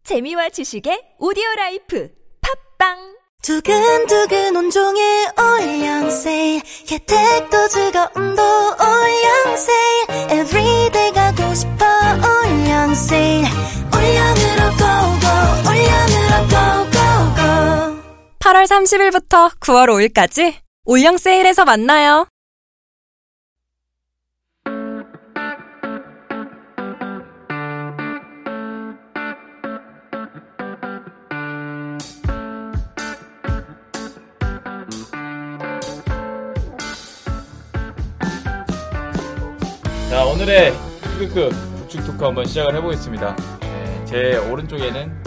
재미와 지식의 오디오라이프 팝빵 두근두근 온종일 올영세 혜택도 즐거움도 올영세 Everyday 가고 싶어 올영세 올영으로 고고 올영으로 고고고 8월 30일부터 9월 5일까지 올영 세일에서 만나요. 자, 오늘의 흑흑흑 북측 토크 한번 시작을 해보겠습니다. 제 오른쪽에는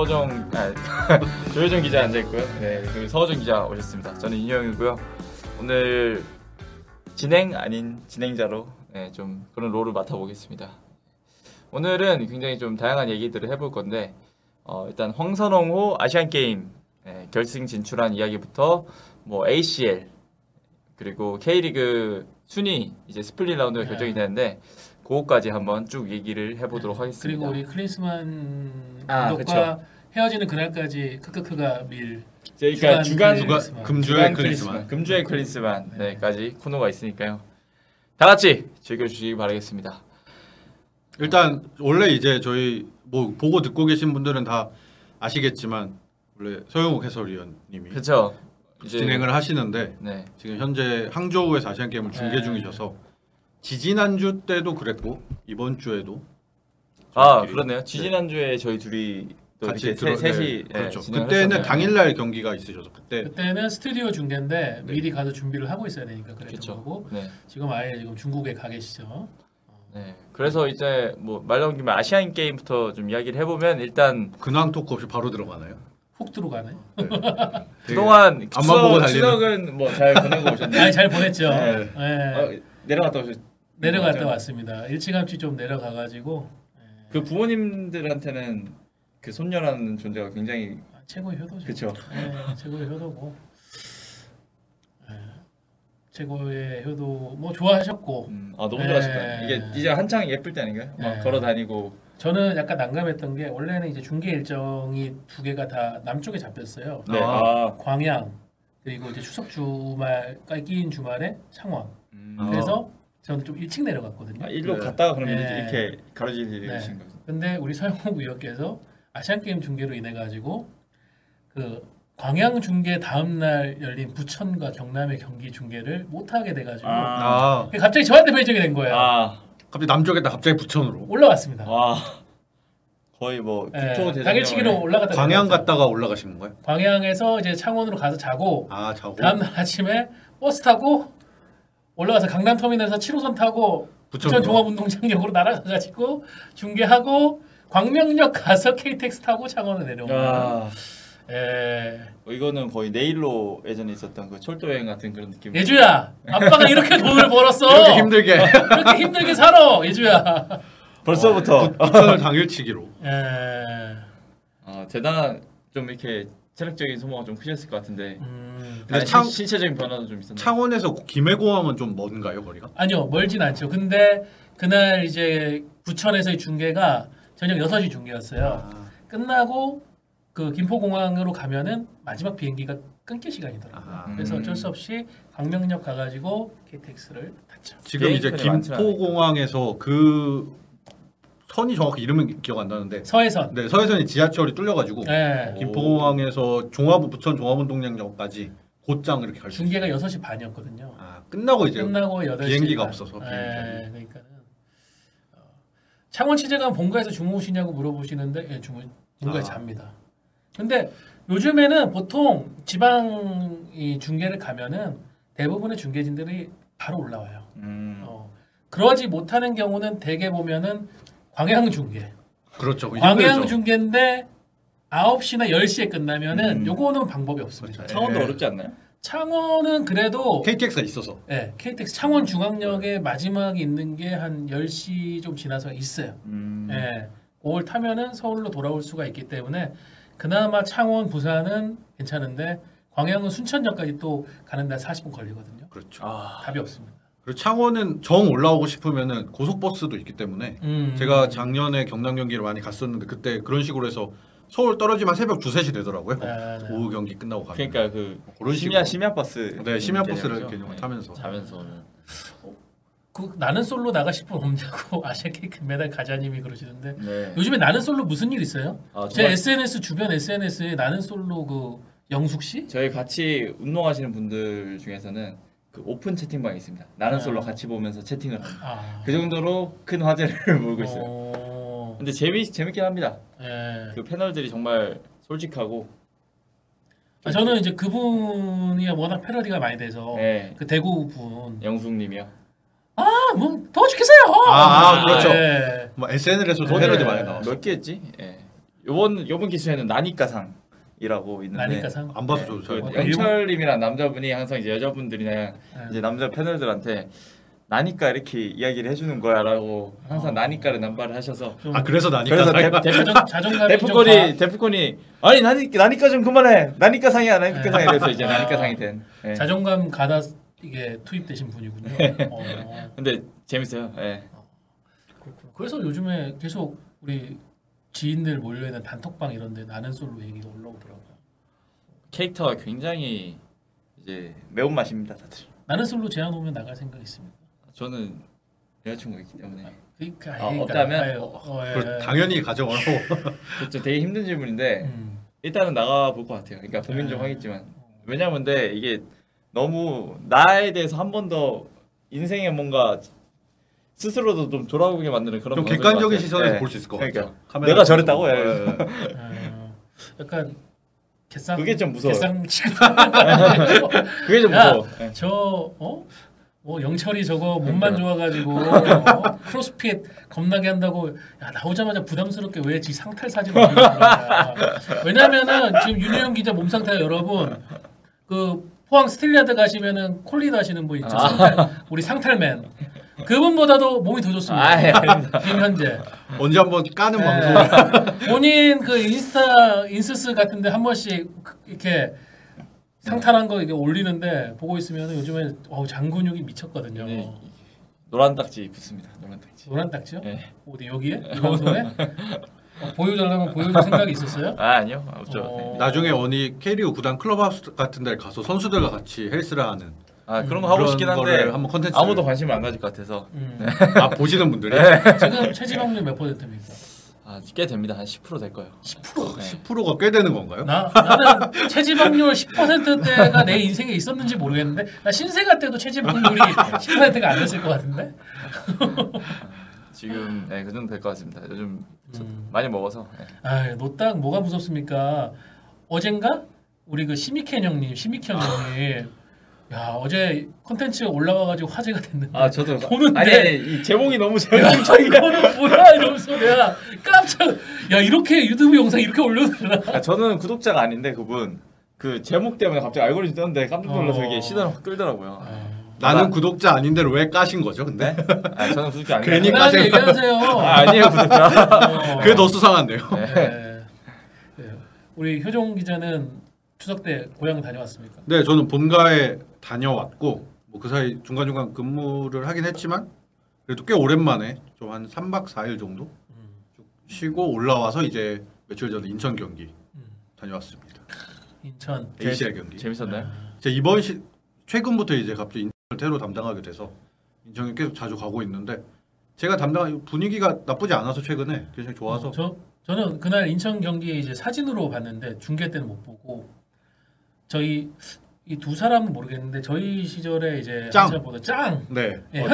조효정 기자 앉아있고요. 네, 그리고 서호정 기자 오셨습니다. 저는 인형이고요. 오늘 진행 아닌 진행자로 좀 그런 롤을 맡아보겠습니다. 오늘은 굉장히 좀 다양한 얘기들을 해볼 건데 일단 황선홍호 아시안게임 결승 진출한 이야기부터 뭐 ACL 그리고 K리그 순위 이제 스플릿 라운드가 결정이 되는데 그거까지 한번 쭉 얘기를 해보도록 하겠습니다. 그리고 우리 클린스만 감독과 헤어지는 그날까지 크크크가 밀 그러니까 금주의 클린스만까지 코너가 있으니까요. 다 같이 즐겨주시기 바라겠습니다. 일단 원래 이제 저희 뭐 보고 듣고 계신 분들은 다 아시겠지만 원래 서영욱 해설위원님이 그렇죠. 진행을 하시는데 네. 지금 현재 항저우에서 아시안 게임을 중계 중이셔서 지지난주 때도 그랬고 이번 주에도 그렇네요. 지지난주에 저희 둘이 같이 셋이 그렇죠. 그때는 당일날 경기가 있으셔서 그때는 스튜디오 중계인데 미리 가서 준비를 하고 있어야 되니까 그랬던 거고 지금 아예 지금 중국에 가 계시죠. 네. 그래서 이제 뭐 말 나온 김에 아시안 게임부터 좀 이야기를 해보면 일단 근황 토크 없이 바로 들어가나요? 훅 들어가네. 그동안 앞만 보고 달리는. 추석은 뭐 잘 보내고 오셨나요? 아니, 잘 보냈죠. 네. 내려갔다 왔습니다. 일찌감치 좀 내려가가지고 그 부모님들한테는 그 손녀라는 존재가 굉장히 최고의 효도죠. 그렇죠. 최고의 효도고 최고의 효도 뭐 좋아하셨고 너무 좋아하셨다. 이게 이제 한창 예쁠 때 아닌가요? 막 걸어 다니고. 저는 약간 난감했던 게 원래는 이제 중계 일정이 두 개가 다 남쪽에 잡혔어요. 네. 광양 그리고 이제 추석 주말까지 끼인 주말에 창원. 그래서 저는 좀 일찍 내려갔거든요. 일로 갔다가 그러면 이렇게 가로지르신 거죠. 근데 우리 서영욱 위원께서 아시안 게임 중계로 인해 가지고 그 광양 중계 다음 날 열린 부천과 경남의 경기 중계를 못 하게 돼 가지고 갑자기 저한테 배정이 된 거예요. 갑자기 남쪽에다 갑자기 부천으로 올라왔습니다. 거의 뭐 국토 대장정 당일치기로 올라갔다. 광양 갔다가 올라가신 건가요? 광양에서 이제 창원으로 가서 자고 자고 다음 날 아침에 버스 타고 올라가서 강남 터미널에서 7호선 타고 부천 종합운동장역으로 날아가가지고 중계하고 광명역 가서 KTX 타고 창원을 내려온 거예요. 이거는 거의 내일로 예전에 있었던 그 철도 여행 같은 그런 느낌. 예주야, 아빠가 이렇게 돈을 벌었어. 그렇게 힘들게 살아, 예주야. 벌써부터 부천을 당일치기로. 대단한 좀 이렇게 체력적인 소모가 좀 크셨을 것 같은데. 근데 신체적인 변화도 좀 있었나요? 창원에서 김해공항은 좀 먼가요, 거리가? 아니요, 멀진 않죠. 근데 그날 이제 부천에서의 중계가 저녁 6시 중계였어요. 끝나고 그 김포공항으로 가면은 마지막 비행기가 끊길 시간이더라고요. 그래서 어쩔 수 없이 광명역 가가지고 KTX를 탔죠. 지금 이제 김포공항에서 그 선이 정확히 이름은 기억 안 나는데 서해선. 네, 서해선이 지하철이 뚫려가지고 김포공항에서 부천 종합운동장역까지 곧장 이렇게 갈 수 있어요. 중계가 6시 반이었거든요. 끝나고 이제 8시 비행기가 없어서. 그러니까 창원 취재관 본가에서 주무시냐고 물어보시는데 본가에 잡니다. 근데 요즘에는 보통 지방 중계를 가면은 대부분의 중계진들이 바로 올라와요. 그러지 못하는 경우는 대개 보면은 광양 중계. 그렇죠. 광양 중계인데 9시나 10시에 끝나면은 요거는 방법이 없습니다. 그렇죠. 창원도 어렵지 않나요? 창원은 그래도 KTX가 있어서. 네, KTX 창원 중앙역에 마지막에 있는 게 한 10시 좀 지나서 있어요. 네, 그걸 타면은 서울로 돌아올 수가 있기 때문에 그나마 창원, 부산은 괜찮은데 광양은 순천역까지 또 가는데 40분 걸리거든요. 그렇죠. 답이 없습니다. 그리고 창원은 정 올라오고 싶으면은 고속버스도 있기 때문에 제가 작년에 경남 경기를 많이 갔었는데 그때 그런 식으로 해서 서울 떨어지면 새벽 2, 3시 되더라고요. 네. 오후 경기 끝나고 가면. 그러니까 그 그런 심야 버스. 네, 심야 버스를 개념이죠. 개념을 네. 타면서. 자면서는. 그 나는 솔로 나가실 분 없냐고 아시아게임 금메달 가자님이 그러시는데 네. 요즘에 나는 솔로 무슨 일 있어요? 아, 제 정말 SNS 주변 SNS에 나는 솔로 그 영숙 씨? 저희 같이 운동하시는 분들 중에서는 그 오픈 채팅방이 있습니다. 나는 아. 솔로 같이 보면서 채팅을 합니다. 아. 그 정도로 큰 화제를 몰고 있어요. 근데 재밌긴 합니다. 예. 그 패널들이 정말 솔직하고. 아, 저는 이제 그분이 워낙 패러디가 많이 돼서 네. 그 대구 분. 영숙님이요. 뭐 더워 죽겠어요. 그렇죠. 예. 뭐 SNS에서 네. 패러디 많이 나왔어. 몇 개였지? 예. 요번 기수에는 나니까상이라고 있는데. 나니까상. 안 봐서 네, 저도 그 잘. 영철님이랑 남자분이 항상 이제 여자분들이나 예. 이제 남자 패널들한테 나니까 이렇게 이야기를 해주는 거야라고 항상 나니까를 남발을 하셔서. 좀 그래서 나니까. 그래서 자존감이 좀 데프콘이 아니 나니까 좀 그만해. 나니까상이야. 나니까상이 그래서 이제 나니까상이 된. 예. 자존감 가다 이게 투입되신 분이군요. 근데 재밌어요. 예. 그렇구나. 그래서 요즘에 계속 우리 지인들 몰려 있는 단톡방 이런데 나는 솔로 얘기가 올라오더라고요. 캐릭터가 굉장히 이제 매운 맛입니다, 다들. 나는 솔로 제안 오면 나갈 생각 있습니다. 저는 여자친구가 있기 때문에. 없다면? 당연히 가정을 하고. 그렇죠. 되게 힘든 질문인데 일단은 나가 볼 것 같아요. 그러니까 고민 좀 하겠지만 왜냐면 근데 이게 너무 나에 대해서 한 번 더 인생에 뭔가 스스로도 좀 돌아보게 만드는 그런 좀 방송인 객관적인 것 같아요. 시선에서 네. 볼 수 있을 것 그러니까 같아요. 카메라 내가 저랬다고 해. 네. 약간 개쌍 그게 좀 무서워요. 개쌍 취급. 그게 좀 야, 무서워. 네. 뭐 영철이 저거 몸만 좋아가지고 크로스핏 겁나게 한다고 야 나오자마자 부담스럽게 왜 지 상탈 사진 올리는 거야. 왜냐면은 지금 윤여영 기자 몸 상태가 여러분 그 포항 스틸리아드 가시면은 콜리드 하시는 분 있죠. 우리 상탈맨 그분보다도 몸이 더 좋습니다. 지금 현재 언제 한번 까는 네. 방송. 본인 그 인스스 같은데 한 번씩 이렇게 상탈한 거 이게 올리는데 보고 있으면 요즘에 장근육이 미쳤거든요. 네. 노란 딱지 붙습니다. 노란 딱지. 노란 딱지요? 네. 어디 여기에? 이 방송에? 보여달라면 보여줄 생각이 있었어요? 아니요. 없죠. 나중에 어디 K리그 구단 클럽하우스 같은 데 가서 선수들과 같이 헬스를 하는 그런 거 하고 싶긴 한데 한번 컨텐츠 아무도 관심을 안 가질 것 같아서. 보시는 분들이 지금 체지방률 몇 %입니까? 꽤 됩니다. 한 10% 될 거예요. 10%? 네. 10%가 꽤 되는 건가요? 나는 체지방률 10%대가 내 인생에 있었는지 모르겠는데 나 신생아 때도 체지방률이 10%가 안 됐을 것 같은데? 지금 그 정도 될 것 같습니다. 요즘 많이 먹어서. 네. 노딱 뭐가 무섭습니까? 어젠가 우리 그 심익현 형님 야 어제 콘텐츠 올라와가지고 화제가 됐는데 저도 보는데 아니 이 제목이 너무 재밌어요. 이거는 뭐야 이러면서 내가 깜짝 야 이렇게 유튜브 영상 이렇게 올려도 되나? 저는 구독자가 아닌데 그분 그 제목 때문에 갑자기 알고리즘 뜨는데 깜짝 놀라서 이게 시선을 확 끌더라고요. 나는 구독자 아닌데 왜 까신 거죠? 근데 저는 구독자 아니에요. 괜히 편하게 얘기하세요. 아니에요 구독자. 그게 더 수상한데요. 네. 우리 효종 기자는 추석 때 고향 다녀왔습니까? 네, 저는 본가에 다녀왔고 뭐 그 사이 중간중간 근무를 하긴 했지만 그래도 꽤 오랜만에 좀 한 3박 4일 정도 쭉 쉬고 올라와서 이제 며칠 전에 인천 경기 다녀왔습니다. 인천 ACL 경기. 재밌었나요? 제가 최근부터 이제 갑자기 인천을 테러 담당하게 돼서 인천에 계속 자주 가고 있는데 제가 담당한 분위기가 나쁘지 않아서 최근에 굉장히 좋아서 저는 그날 인천 경기 이제 사진으로 봤는데 중계 때는 못 보고 저희 이 두 사람은 모르겠는데 저희 시절에 이제 보다 짱. 네.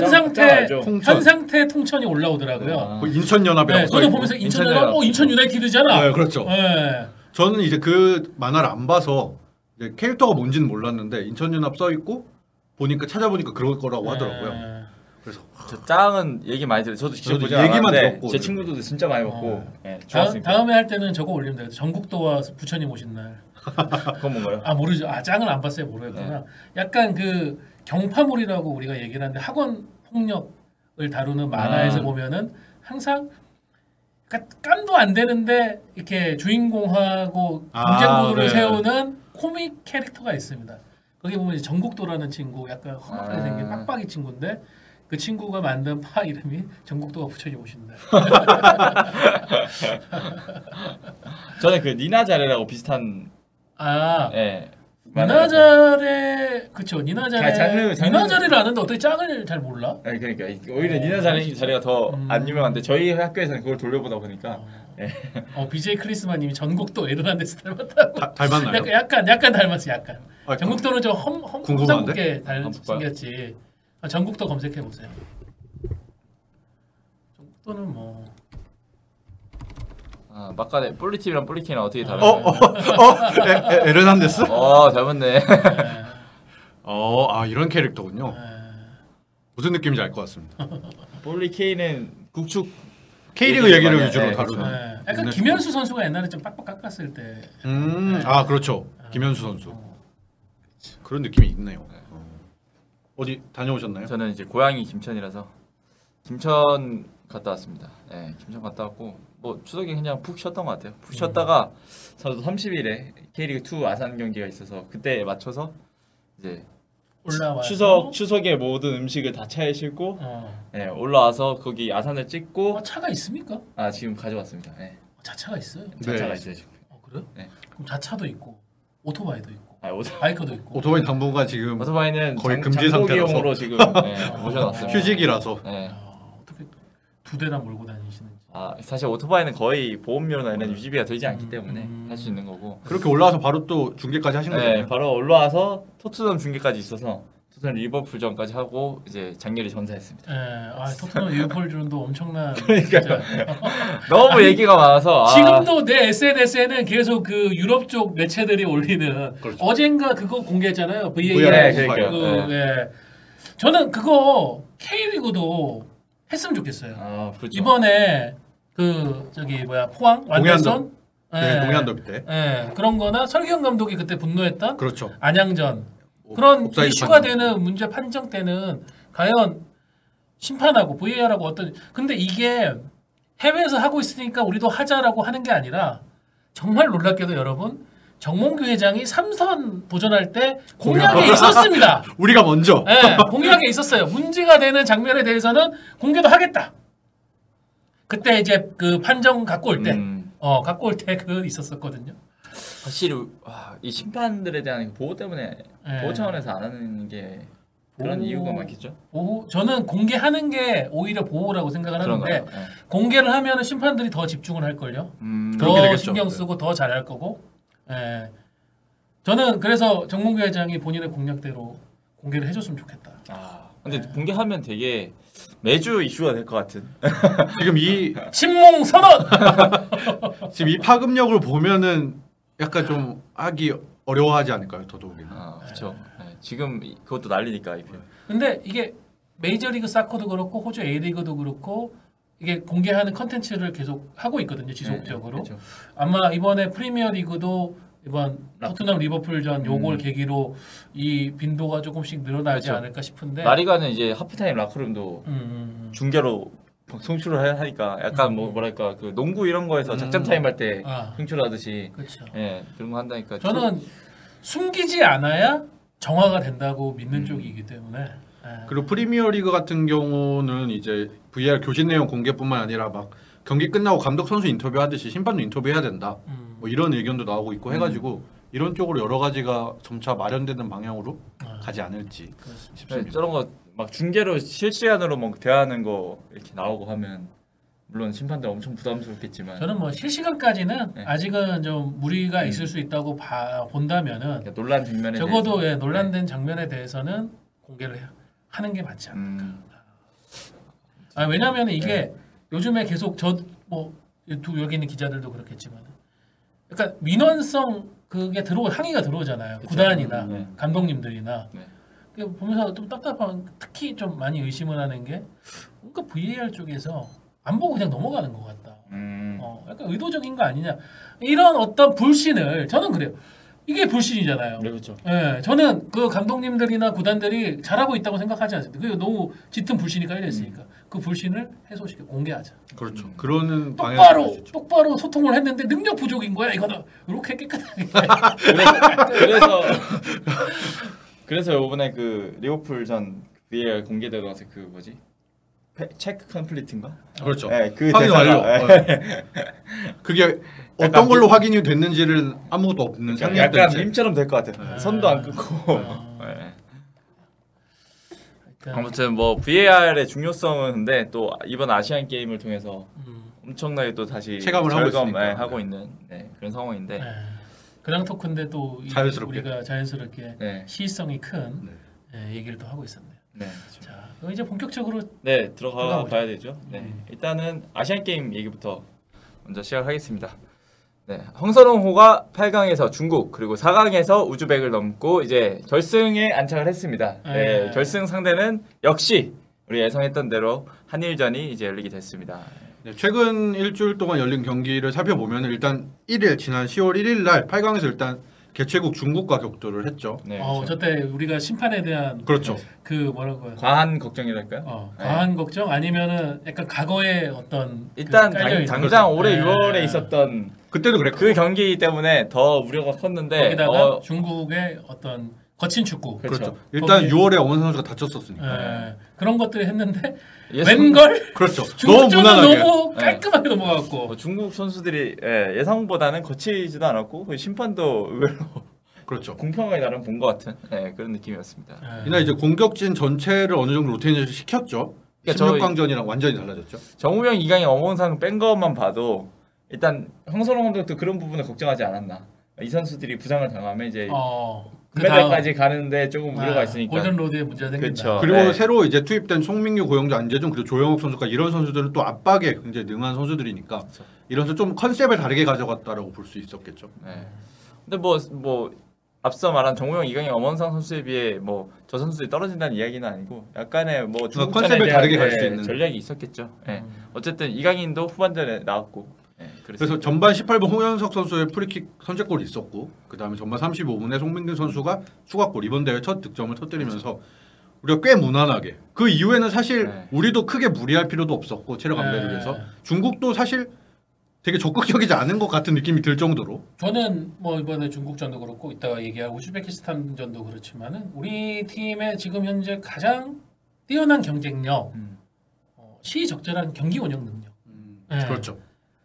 현상태 통천이 올라오더라고요. 인천연합이라고. 네, 저도 보면서 인천연합, 인천 유나이티드잖아. 네, 그렇죠. 네. 저는 이제 그 만화를 안 봐서 이제 캐릭터가 뭔지는 몰랐는데 인천연합 써 있고 보니까 찾아보니까 그럴 거라고 하더라고요. 그래서 저 짱은 얘기 많이 들어요. 저도 직접 보지 얘기만 않았는데 들었고 제 친구들도 진짜 많이 먹고 좋았습니다. 다음에 할 때는 저거 올리면 돼요. 전국도와 부처님 오신 날. 그건 뭔가요? 모르죠. 짱을 안 봤어요. 모르겠구나. 약간 그 경파물이라고 우리가 얘기를 하는데 학원 폭력을 다루는 만화에서 보면은 항상 깜도 안 되는데 이렇게 주인공하고 경쟁 구도를 세우는 코믹 캐릭터가 있습니다. 거기 보면 이제 전국도라는 친구 약간 험하게 생긴 빡빡이 친구인데 그 친구가 만든 파 이름이 전국도가 부처님 오신다. 저는 그 니나 자레라고 비슷한 아, 예. 니나자레 그쵸 니나자레 장르- 니나자레를 아는데 어떻게 짱을 잘 몰라? 아니 그러니까 오히려 니나 자레가 더 안 유명한데 저희 학교에서는 그걸 돌려보다 보니까 BJ 크리스마님이 전국도 에르난데스 닮았다고. 닮았나요? 약간 닮았어 약간. 아, 전국도는 좀 궁금한데? 험상궂게 생겼지. 전국도 검색해 보세요. 전국도는 뭐 막간에 뿔리팀이랑 뿔리팀이랑 어떻게 다른가요? 에르난데스? 닮았네. 이런 캐릭터군요. 무슨 느낌인지 알 것 같습니다. 뿔리케이는 국축 K리그 얘기를 많이 위주로 네, 다루는. 약간 김현수 선수가 옛날에 좀 빡빡 깎았을 때. 그렇죠. 김현수 선수. 그런 느낌이 있네요. 어디 다녀오셨나요? 저는 이제 고향이 김천이라서 김천 갔다 왔습니다. 네, 김천 갔다 왔고 뭐 추석에 그냥 푹 쉬었던 것 같아요. 푹 쉬었다가 저도 30일에 K리그 2 아산 경기가 있어서 그때 맞춰서 이제 올라와서 추석에 모든 음식을 다 차에 싣고 네, 올라와서 거기 아산을 찍고 차가 있습니까? 지금 가져왔습니다. 네. 자차가 있어요? 자차가 있어요 지금. 그래요? 네. 그럼 자차도 있고 오토바이도 있고 바이크도 있고 오토바이 당분간 지금 오토바이는 거의 금지 상태라서 장보기용으로 지금 모셔놨어요. 휴직이라서. 네. 어떻게 두 대나 몰고 다니시는지. 사실 오토바이는 거의 보험료나 이런 유지비가 들지 않기 때문에 할 수 있는 거고. 그렇게 올라와서 바로 또 중계까지 하신 거예요? 네, 바로 올라와서 토트넘 중계까지 있어서 토트넘 리버풀전까지 하고 이제 장렬히 전사했습니다. 네, 토트넘 리버풀전도 엄청난. 그러니까 너무 얘기가 많아서 지금도 내 SNS에는 계속 그 유럽 쪽 매체들이 올리는 그렇죠. 어젠가 그거 공개했잖아요. VAR. 네, 그러니까요. 예. 저는 그거 K리그도 했으면 좋겠어요. 그렇죠. 이번에 포항 완전선 동해안 더비 때. 그런거나 설기현 감독이 그때 분노했던 그렇죠. 안양전 그런 옵사이드 이슈가 판정. 되는 문제 판정 때는 과연 심판하고 VAR하고 근데 이게 해외에서 하고 있으니까 우리도 하자라고 하는 게 아니라 정말 놀랍게도 여러분 정몽규 회장이 삼선 도전할 때 공약에 있었습니다. 우리가 먼저. 네, 공약에 있었어요. 문제가 되는 장면에 대해서는 공개도 하겠다. 그때 이제 그 판정 갖고 올 때, 갖고 올 때 그 있었었거든요. 확실히 이 심판들에 대한 보호 때문에 보호 차원에서 안 하는 게 그런 이유가 많겠죠. 저는 공개하는 게 오히려 보호라고 생각을 하는데 공개를 하면은 심판들이 더 집중을 할 걸요. 더 신경 쓰고 더 잘할 거고. 저는 그래서 정몽규 회장이 본인의 공약대로 공개를 해줬으면 좋겠다. 근데 공개하면 되게 매주 이슈가 될 것 같은. 지금 이 친몽 선언. 지금 이 파급력을 보면은 약간 좀 하기 어려워하지 않을까요, 더더욱이나. 그렇죠. 지금 그것도 난리니까 IPL. 근데 이게 메이저리그 사커도 그렇고 호주 A리그도 그렇고 이게 공개하는 컨텐츠를 계속 하고 있거든요, 지속적으로. 그렇죠. 아마 이번에 프리미어리그도 이번 토트넘 리버풀전 요걸 계기로 이 빈도가 조금씩 늘어나지 그렇죠. 않을까 싶은데. 라리가는 이제 하프타임 라커룸도 중계로 송출을 하니까 약간 뭐랄까 그 농구 이런 거에서 작전 타임 할 때 송출하듯이 그렇죠. 그런 거 한다니까. 저는 숨기지 않아야 정화가 된다고 믿는 쪽이기 때문에. 그리고 프리미어리그 같은 경우는 이제 VAR 교진 내용 공개뿐만 아니라 막 경기 끝나고 감독 선수 인터뷰하듯이 심판도 인터뷰해야 된다. 뭐 이런 의견도 나오고 있고 해가지고 이런 쪽으로 여러 가지가 점차 마련되는 방향으로 가지 않을지 싶습니다. 저런 거 막 중계로 실시간으로 뭐 대화하는 거 이렇게 나오고 하면 물론 심판들 엄청 부담스럽겠지만 저는 뭐 실시간까지는 아직은 좀 무리가 있을 수 있다고 본다면은 그러니까 논란 장면에 적어도 대해서. 논란된 장면에 대해서는 공개를 하는 게 맞지 않을까. 왜냐하면 이게 요즘에 계속 여기 있는 기자들도 그렇겠지만, 그러니까 민원성 그게 항의가 들어오잖아요. 그쵸? 구단이나 감독님들이나. 보면서 좀 답답한, 특히 좀 많이 의심을 하는 게 뭔가 VAR 쪽에서 안 보고 그냥 넘어가는 것 같다. 약간 의도적인 거 아니냐. 이런 어떤 불신을 저는 그래요. 이게 불신이잖아요. 네, 그렇죠. 저는 그 감독님들이나 구단들이 잘하고 있다고 생각하지 않습니다. 그게 너무 짙은 불신이 깔려 있으니까 그 불신을 해소시켜 공개하자. 그렇죠. 그러는 똑바로 소통을 했는데 능력 부족인 거야. 이거는 이렇게 깨끗하게. 그래서 이번에 그 리버풀전 VAR 공개되고 나서 그 뭐지? 체크 컴플리트인가? 그렇죠. 네, 그 확인 대사가 완료. 그게 어떤 걸로 확인이 됐는지를 아무것도 없는 상태. 약간 밈처럼 될 것 같아요. 네. 선도 안 끊고. 네. 아무튼 뭐 VAR의 중요성은 근데 또 이번 아시안 게임을 통해서 엄청나게 또 다시 체감을 하고 있으니까. 하고 있는 그런 상황인데. 그냥 토크인데 또 자연스럽게. 우리가 자연스럽게 네. 시의성이 큰 얘기를 또 하고 있었네요. 네. 자, 그럼 이제 본격적으로 들어가 봐야 되죠. 네. 일단은 아시안 게임 얘기부터 먼저 시작하겠습니다. 네. 황선홍호가 8강에서 중국 그리고 4강에서 우즈벡을 넘고 이제 결승에 안착을 했습니다. 네. 결승 상대는 역시 우리 예상했던 대로 한일전이 이제 열리게 됐습니다. 네, 최근 일주일 동안 열린 경기를 살펴보면 일단 1일 지난 10월 1일 날 8강에서 일단 개최국 중국과 격돌을 했죠. 네. 저때 우리가 심판에 대한 그렇죠. 그 뭐라고 해요? 과한 걱정이랄까요? 과한 걱정 아니면은 약간 과거의 어떤 일단 그 깔려있는 당장 올해 네. 6월에 있었던 그때도 그랬고 그 경기 때문에 더 우려가 컸는데 거기다가 중국의 어떤 거친 축구 그렇죠. 일단 거기에- 6월에 엄원 선수가 다쳤었으니까. 그런 것들을 했는데 예상- 웬걸 그렇죠. 너무 중국전은 무난하게. 너무 네. 깔끔하게 넘어갔고 중국 선수들이 예상보다는 거치지도 않았고 그 심판도 의외로 그렇죠. 공평하게 나름 본 것 같은 그런 느낌이었습니다. 이날 이제 공격진 전체를 어느 정도 로테이션을 시켰죠. 그러니까 16강전이랑 완전히 달라졌죠. 정우영, 이강인, 엄원상 뺀 것만 봐도 일단 황선홍 감독도 그런 부분을 걱정하지 않았나. 이 선수들이 부상을 당하면 이제 금메달까지 가는데 조금 우려가 있으니까. 골든 로드에 문제가 생긴다. 그렇죠. 그리고 네. 새로 이제 투입된 송민규, 고영주, 안재준 그리고 조영욱 선수가 이런 선수들은 또 압박에 굉장히 능한 선수들이니까 그렇죠. 이런 선수 좀 컨셉을 다르게 가져갔다라고 볼 수 있었겠죠. 네. 근데 뭐 앞서 말한 정우영, 이강인, 엄원상 선수에 비해 뭐 저 선수들이 떨어진다는 이야기는 아니고 약간의 뭐 중국전에 컨셉을 대한 다르게 갈수 있는. 전략이 있었겠죠. 어쨌든 이강인도 후반전에 나왔고. 그래서 전반 18분 홍현석 선수의 프리킥 선제골이 있었고 그 다음에 전반 35분에 송민규 선수가 추가골 이번 대회 첫 득점을 터뜨리면서 우리가 꽤 무난하게 그 이후에는 사실 우리도 크게 무리할 필요도 없었고 체력 안배를 위해서 중국도 사실 되게 적극적이지 않은 것 같은 느낌이 들 정도로 저는 뭐 이번에 중국전도 그렇고 이따가 얘기하고 우즈베키스탄전도 그렇지만은 우리 팀의 지금 현재 가장 뛰어난 경쟁력, 시의적절한 경기 운영 능력. 그렇죠.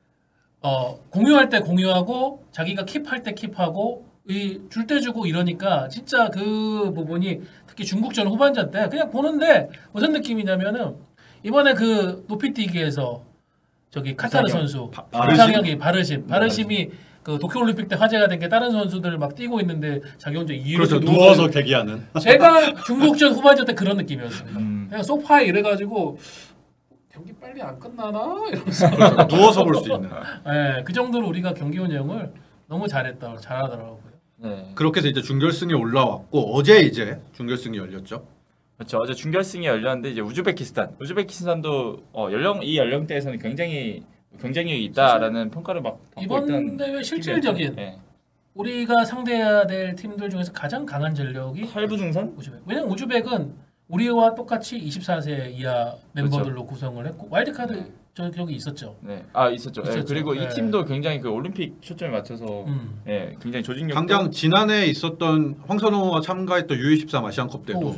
공유할 때 공유하고 자기가 킵할 때 킵하고 줄 때 주고 이러니까 진짜 그 부분이 특히 중국전 후반전 때 그냥 보는데 무슨 느낌이냐면은 이번에 그 높이뛰기에서 저기 카타르 선수 이상혁이 바르심이 그 도쿄올림픽 때 화제가 된 게 다른 선수들 막 뛰고 있는데 자기 혼자 그렇죠. 누워서 대기하는. 제가 중국전 후반전 때 그런 느낌이었습니다. 그냥 소파에 이래가지고 경기 빨리 안 끝나나 이러면서 그렇죠. 누워서 볼 수 있는. 네, 그 정도로 우리가 경기 운영을 너무 잘하더라고요. 네. 그렇게 해서 이제 준결승에 올라왔고 어제 이제 준결승이 열렸죠. 그렇죠. 어제 준결승이 열렸는데 이제 우즈베키스탄도 이 연령대에서는 굉장히 경쟁력이 있다라는 평가를 막 받고 이번 있던 대회 실질적인 팀이었죠. 우리가 상대해야 될 팀들 중에서 가장 강한 전력이 할부중선? 우즈벡. 왜냐면 우즈벡은 우리와 똑같이 24세 이하 멤버들로 구성을 했고 와일드카드 저기 있었죠. 네, 있었죠. 있었죠. 그리고 네. 이 팀도 굉장히 그 올림픽 초점에 맞춰서 굉장히 조직력. 당장 지난해 있었던 황선홍호가 참가했던 U23 아시안컵 때도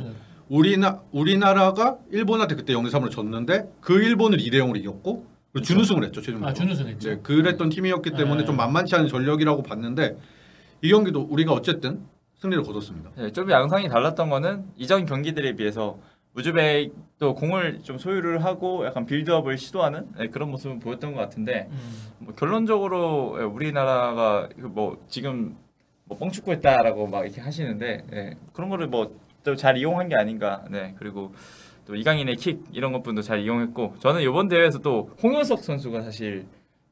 우리나라가 일본한테 그때 0-3으로 졌는데 그 일본을 2-0으로 이겼고 그리고 준우승을 했죠. 최종적으로. 준우승했죠. 네, 그랬던 팀이었기 때문에 좀 만만치 않은 전력이라고 봤는데 이 경기도 우리가 어쨌든 승리를 거뒀습니다. 네, 좀 양상이 달랐던 거는 이전 경기들에 비해서 우즈벡도 공을 좀 소유를 하고 약간 빌드업을 시도하는 그런 모습을 보였던 것 같은데 뭐 결론적으로 우리나라가 뭐 지금 뭐 뻥축구했다라고 막 이렇게 하시는데 그런 거를 뭐 또 잘 이용한 게 아닌가. 네, 그리고 또 이강인의 킥 이런 것분도 잘 이용했고 저는 이번 대회에서 또 홍현석 선수가 사실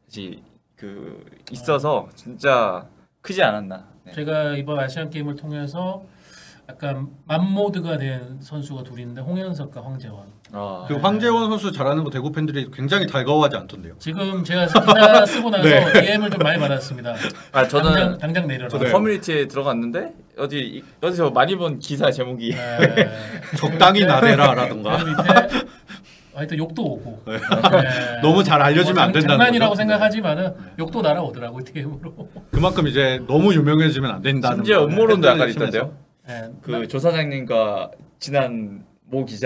그 있어서 진짜 크지 않았나. 네. 제가 이번 아시안 게임을 통해서 약간 맘모드가 된 선수가 둘이 있는데 홍현석과 황재원. 그 황재원 선수 잘하는 거 대구 팬들이 굉장히 달가워하지 않던데요. 지금 제가 기사 쓰고 나서 DM을 좀 많이 받았습니다. 저는 당장 내려라. 저도 커뮤니티에 들어갔는데 어디서 많이 본 기사 제목이 적당히 나대라라던가. 하여튼 욕도 오고 너무 잘 알려지면 안 된다는 장난이라고 거죠? 생각하지만은 욕도 날아오더라고 DM으로. 그만큼 이제 너무 유명해지면 안 된다는. 심지어 음모론도 약간 있던데요. 네. 그 조사장님과 지난 모 기자.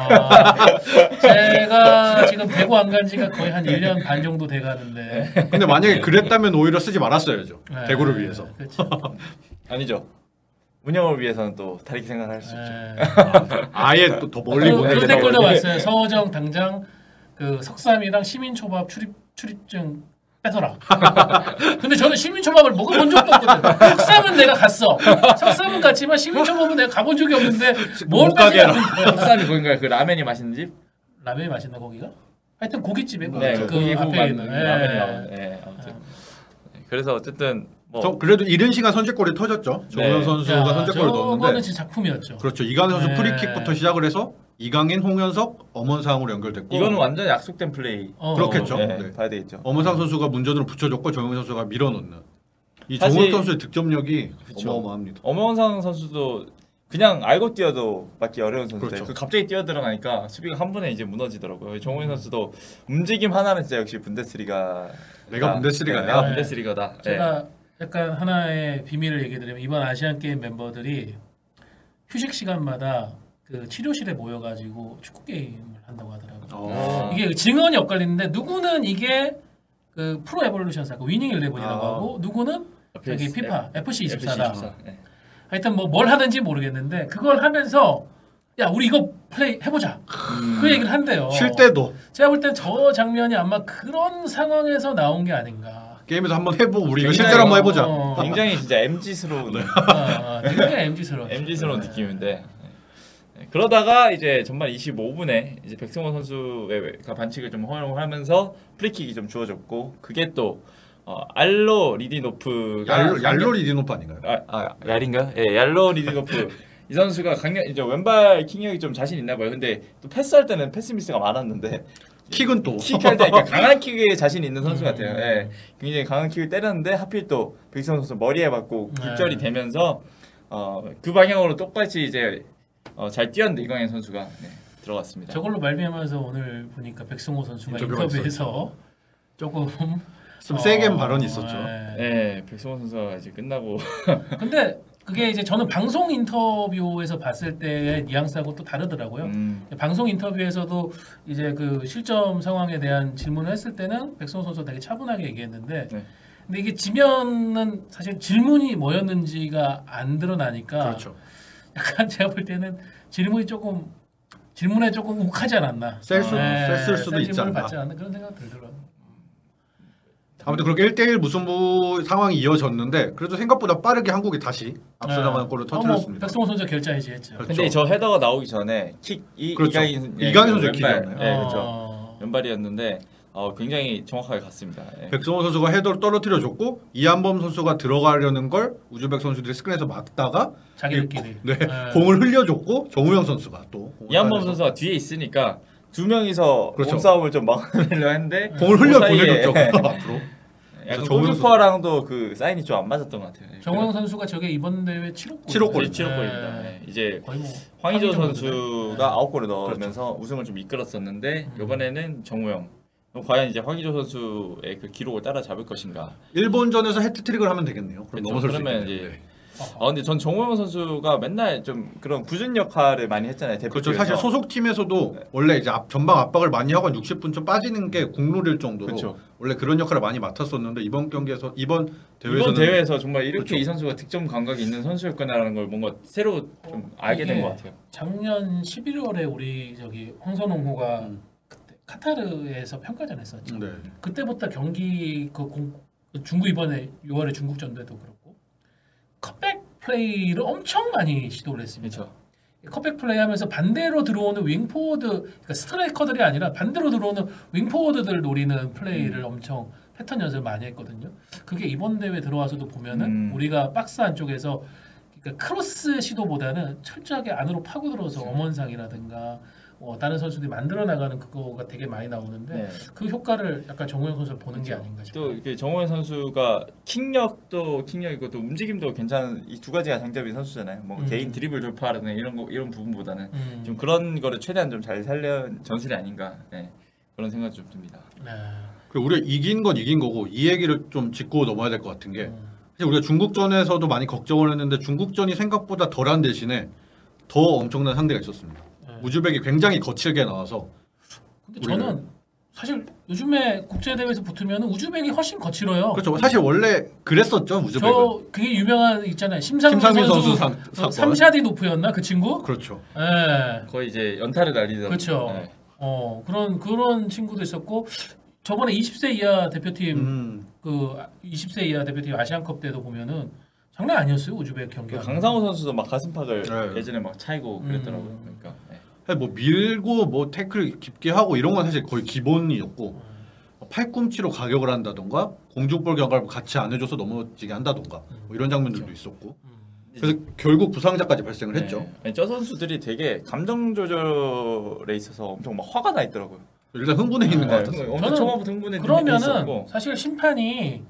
제가 지금 대구 안 간 지가 거의 한 1년 반 정도 돼 가는데. 근데 만약에 그랬다면 오히려 쓰지 말았어야죠. 네, 대구를 위해서. 그렇죠. 아니죠. 운영을 위해서는 또 다르게 생각을 할 수 있죠. 아예 또 더 멀리 그 보내야 댓글도 되나? 왔어요. 서호정 당장 그 석삼이랑 시민초밥 출입증 빼더라. 근데 저는 시민초밥을 먹어본 적도 없거든. 석삼은 내가 갔어. 석삼은 갔지만 시민초밥은 내가 가본 적이 없는데 뭘 못 가게 빼지? 석삼이 거긴가요? 그 라면이 맛있는 집? 라면이 맛있나 거기가? 하여튼 고깃집에 네, 그 거기 앞에 후반 있는. 라면이 나오는. 네, 아무튼. 그래서 어쨌든 뭐 저 그래도 이른 시간 선제골이 터졌죠. 정우영 선수가 선제골을 저거는 넣었는데 진짜 작품이었죠. 그렇죠. 이강인 선수 네. 프리킥부터 시작을 해서 이강인, 홍현석, 엄원상으로 연결됐고 이거는 완전 약속된 플레이. 그렇겠죠. 네, 네. 봐야 되겠죠. 엄원상 선수가 문전으로 붙여줬고 정우영 선수가 밀어넣는 이 사실- 정우영 선수의 득점력이 그쵸. 어마어마합니다. 엄원상 선수도 그냥 알고 뛰어도 맞기 어려운 선수인데 그렇죠. 그 갑자기 뛰어 들어가니까 수비가 한 번에 이제 무너지더라고요. 정우영 선수도 움직임 하나는 진짜 역시 분데스리가 내가 분데스리가야. 내가 네. 분데스리가다. 제가 약간 하나의 비밀을 얘기드리면 이번 아시안 게임 멤버들이 휴식 시간마다 그 치료실에 모여가지고 축구 게임을 한다고 하더라고요. 이게 증언이 엇갈리는데 누구는 이게 그 프로 에볼루션스 그 위닝 11이라고 하고 누구는 저기 피파 FC 24다. 네. 하여튼 뭐 뭘 하는지 모르겠는데 그걸 하면서 야 우리 이거 플레이 해보자 그 얘기를 한대요. 쉴 때도 제가 볼 땐 저 장면이 아마 그런 상황에서 나온 게 아닌가. 게임에서 한번 해보고 우리 이거 굉장히- 실제로 한번 해보자. 굉장히 진짜 MG스러운 굉장히 MG스러워. MG스러운 느낌인데 네. 그러다가 이제 전반 25분에 이제 백승원 선수가 반칙을 좀 허용하면서 프리킥이 좀 주어졌고 그게 또 알로 리디노프가 얄로 리디노프 아닌가요? 얄인가? 예, 얄로 리디노프 이 선수가 강력 이제 왼발 킥력이 좀 자신 있나 봐요. 근데 또 패스할 때는 패스 미스가 많았는데 킥은 또 킥할 때 그러니까 강한 킥에 자신 있는 선수 같아요. 예, 굉장히 강한 킥을 때렸는데 하필 또 백승원 선수 머리에 맞고 굴절이 되면서 그 방향으로 똑같이 이제 잘 뛰었는데 이광현 선수가 들어갔습니다. 저걸로 말미암아서 오늘 보니까 백승호 선수가 인터뷰가 인터뷰에서 조금 좀 세게 발언이 있었죠. 네, 백승원 선수가 이제 끝나고 근데 그게 이제 저는 방송 인터뷰에서 봤을 때의 뉘앙스하고 또 다르더라고요. 방송 인터뷰에서도 이제 그 실점 상황에 대한 질문을 했을 때는 백승호 선수가 되게 차분하게 얘기했는데 네. 근데 이게 지면은 사실 질문이 뭐였는지가 안 드러나니까 그렇죠. 약간 제가 볼 때는 질문에 조금 욱하지 않았나. 셌을 수도 있지 질문을 않나. 받지 않나 그런 생각 들더라고요. 아무튼 그렇게 1대1 무승부 상황이 이어졌는데 그래도 생각보다 빠르게 한국이 다시 앞서 나가는 골을 터뜨렸습니다. 백승호 선수 결자이지 했죠. 그렇죠. 근데 저 헤더가 나오기 전에 킥이 그렇죠. 이강인 선수의 킥이었나요? 네, 그렇죠. 왼발이었는데 굉장히 정확하게 갔습니다. 예. 백승호 선수가 헤더를 떨어뜨려줬고 이한범 선수가 들어가려는 걸 우즈벡 선수들이 스크린에서 막다가 자기들끼리. 공을 흘려줬고 정우영 선수가 또 이한범 선수가 뒤에 있으니까 두 명이서 그렇죠. 몸싸움을 좀 막으려 했는데 공을 그 흘려 사이에 보내줬죠. 앞으로. 약간 정우영 골키퍼랑도 그 사인이 좀 안 맞았던 것 같아요. 정우영 선수가 저게 이번 대회 7호 7호 7호골입니다. 네. 이제 거의 뭐 황의조 황의조 선수가 9골을 넣으면서 우승을 좀 이끌었었는데 이번에는 정우영. 그럼 과연 이제 황의조 선수의 그 기록을 따라잡을 것인가? 일본전에서 해트트릭을 하면 되겠네요. 그럼 그렇죠. 넘어설 수 그러면 있겠네요. 이제 네. 근데 전 정우영 선수가 맨날 좀 그런 굳은 역할을 많이 했잖아요. 그렇죠. 대표팀에서. 사실 소속팀에서도 원래 이제 전방 압박을 많이 하고 한 60분쯤 빠지는 게 국룰일 정도로 그렇죠. 원래 그런 역할을 많이 맡았었는데 이번 대회에서는 대회에서 정말 이렇게 그렇죠. 이 선수가 득점 감각이 있는 선수였구나라는 걸 뭔가 새로 좀 알게 된 이게 것 같아요. 작년 11월에 우리 저기 황선홍호가 그때 카타르에서 평가전 했었죠. 네. 그때부터 경기 중국 이번에 6월에 중국전에도 그렇고 컵백 플레이를 엄청 많이 시도를 했습니다. 그렇죠. 컵백 플레이하면서 반대로 들어오는 윙포워드, 그러니까 스트라이커들이 아니라 반대로 들어오는 윙포워드들 노리는 플레이를 엄청 패턴 연습을 많이 했거든요. 그게 이번 대회 들어와서도 보면은 우리가 박스 안쪽에서 그러니까 크로스 시도보다는 철저하게 안으로 파고들어서 엄원상이라든가 다른 선수들이 만들어 나가는 그거가 되게 많이 나오는데 네. 그 효과를 약간 정우영 선수를 보는 게 아닌가 싶어요. 또 이렇게 정우영 선수가 킥력도 킥력이고 또 움직임도 괜찮은 이 두 가지가 장점인 선수잖아요. 뭐 개인 드리블 돌파라든가 이런 부분보다는 좀 그런 거를 최대한 좀 잘 살려 전술이 아닌가 그런 생각이 좀 듭니다. 네. 그리고 우리가 이긴 건 이긴 거고 이 얘기를 좀 짚고 넘어야 될 것 같은 게 사실 우리가 중국전에서도 많이 걱정을 했는데 중국전이 생각보다 덜한 대신에 더 엄청난 상대가 있었습니다. 우즈벡이 굉장히 거칠게 나와서. 근데 저는 사실 요즘에 국제 대회에서 붙으면 우즈벡이 훨씬 거칠어요. 그렇죠. 사실 원래 그랬었죠 우즈벡은. 저 그게 유명한 있잖아요. 심상민 선수 사건. 삼샤디 노프였나 그 친구? 그렇죠. 예. 거의 이제 연타를 날리던. 그렇죠. 네. 그런 친구도 있었고 저번에 20세 이하 대표팀 그 20세 이하 대표팀 아시안컵 때도 보면은 장난 아니었어요 우즈벡 경기. 강상우 선수도 막 가슴팍을 네. 예전에 막 차이고 그랬더라고요. 그러니까. 네. 뭐 밀고 뭐 태클 깊게 하고 이런 건 사실 거의 기본이었고 팔꿈치로 가격을 한다던가 공중볼 경합을 같이 안 해줘서 넘어지게 한다던가 뭐 이런 장면들도 있었고 그래서 결국 부상자까지 발생을 했죠. 네. 저 선수들이 되게 감정 조절에 있어서 엄청 막 화가 나 있더라고요. 일단 흥분해 있는 것 같았어요. 엄청 초반부터 흥분해 그러면은 사실 심판이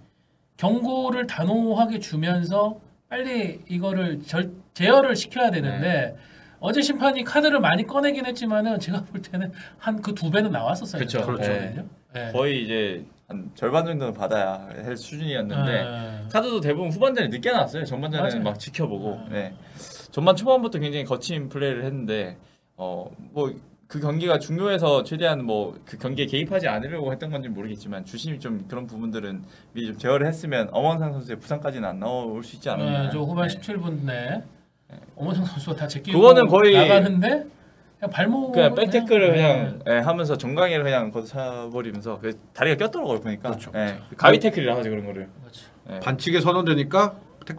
경고를 단호하게 주면서 빨리 이거를 제어를 시켜야 되는데 어제 심판이 카드를 많이 꺼내긴 했지만은 제가 볼 때는 한 그 2배는 나왔었어요. 그렇죠. 네. 거의 이제 한 절반 정도는 받아야 할 수준이었는데 카드도 대부분 후반전에 늦게 나왔어요. 전반전에는 맞아요. 막 지켜보고 전반 초반부터 굉장히 거친 플레이를 했는데 뭐 그 경기가 중요해서 최대한 뭐 그 경기에 개입하지 않으려고 했던 건지 모르겠지만 주심이 좀 그런 부분들은 미리 좀 제어를 했으면 엄원상 선수의 부상까지는 안 나올 수 있지 않았나. 저 후반 17분 내 엄원상 선수가 다 제끼고 그거는 거의 나가는데 그냥 발목 그냥 백태클을 그냥 하면서 정강이를 그냥 걷어차버리면서 다리가 꼈더라고요 보니까. 그렇죠. 가위 태클이라 하죠 그런 거를. 반칙에 선언되니까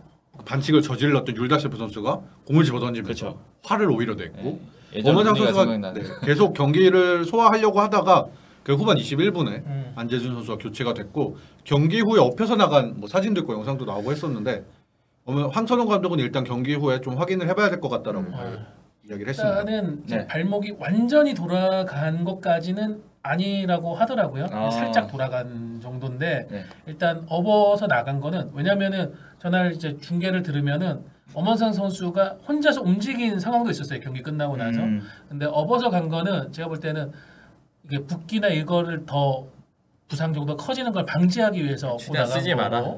반칙을 저질렀던 율다셰프 선수가 공을 집어던지면서 화를 오히려 냈고 엄원상 선수가 계속 경기를 소화하려고 하다가 그 후반 21분에 안재준 선수가 교체가 됐고 경기 후에 엎혀서 나간 뭐 사진도 있고 영상도 나오고 했었는데 황선홍 감독은 일단 경기 후에 좀 확인을 해봐야 될 것 같다라고 이야기를 했습니다. 일단은 발목이 완전히 돌아간 것까지는 아니라고 하더라고요. 살짝 돌아간 정도인데 일단 업어서 나간 거는 왜냐면은 전날 이제 중계를 들으면은 엄원상 선수가 혼자서 움직인 상황도 있었어요. 경기 끝나고 나서. 근데 업어서 간 거는 제가 볼 때는 이게 붓기나 이거를 더 부상 정도 커지는 걸 방지하기 위해서 업고 나간 쓰지 마라.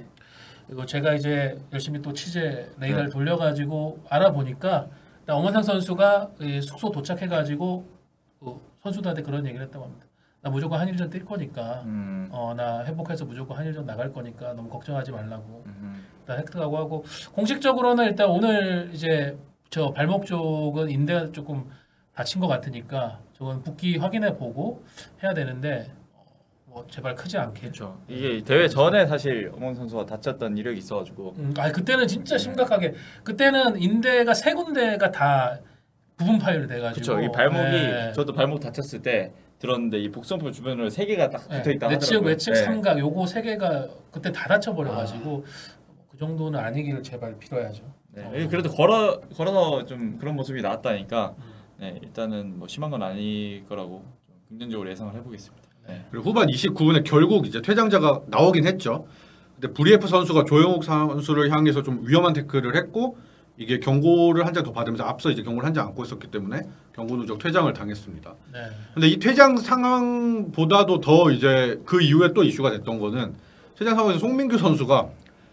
그리고 제가 이제 열심히 또 취재 레이더를 돌려가지고 알아보니까 엄원상 선수가 숙소 도착해가지고 선수들한테 그런 얘기를 했다고 합니다. 나 무조건 한일전 뛸 거니까 나 회복해서 무조건 한일전 나갈 거니까 너무 걱정하지 말라고 일단 획득하고 하고 공식적으로는 일단 오늘 이제 저 발목 쪽은 인대가 조금 다친 것 같으니까 저건 붓기 확인해 보고 해야 되는데 뭐 제발 크지 않게. 그렇죠. 이게 대회 전에 사실 엄원 선수가 다쳤던 이력이 있어가지고. 그때는 진짜 심각하게 그때는 인대가 3군데가 다 부분 파열이 돼가지고. 그렇죠. 이 발목이 저도 발목 다쳤을 때 들었는데 이 복숭아뼈 주변으로 3개가 딱 붙어 있다 하더라고요. 외측 삼각 요거 3개가 그때 다 다쳐버려가지고 그 정도는 아니기를 제발 빌어야죠. 그래도 걸어서 좀 그런 모습이 나왔다니까 일단은 뭐 심한 건 아닐 거라고 좀 긍정적으로 예상을 해보겠습니다. 그리고 후반 29분에 결국 이제 퇴장자가 나오긴 했죠. 근데 브리에프 선수가 조영욱 선수를 향해서 좀 위험한 태클을 했고 이게 경고를 한 장 더 받으면서 앞서 이제 경고를 한 장 안고 있었기 때문에 경고 누적 퇴장을 당했습니다. 근데 이 퇴장 상황보다도 더 이제 그 이후에 또 이슈가 됐던 거는 퇴장 상황에서 송민규 선수가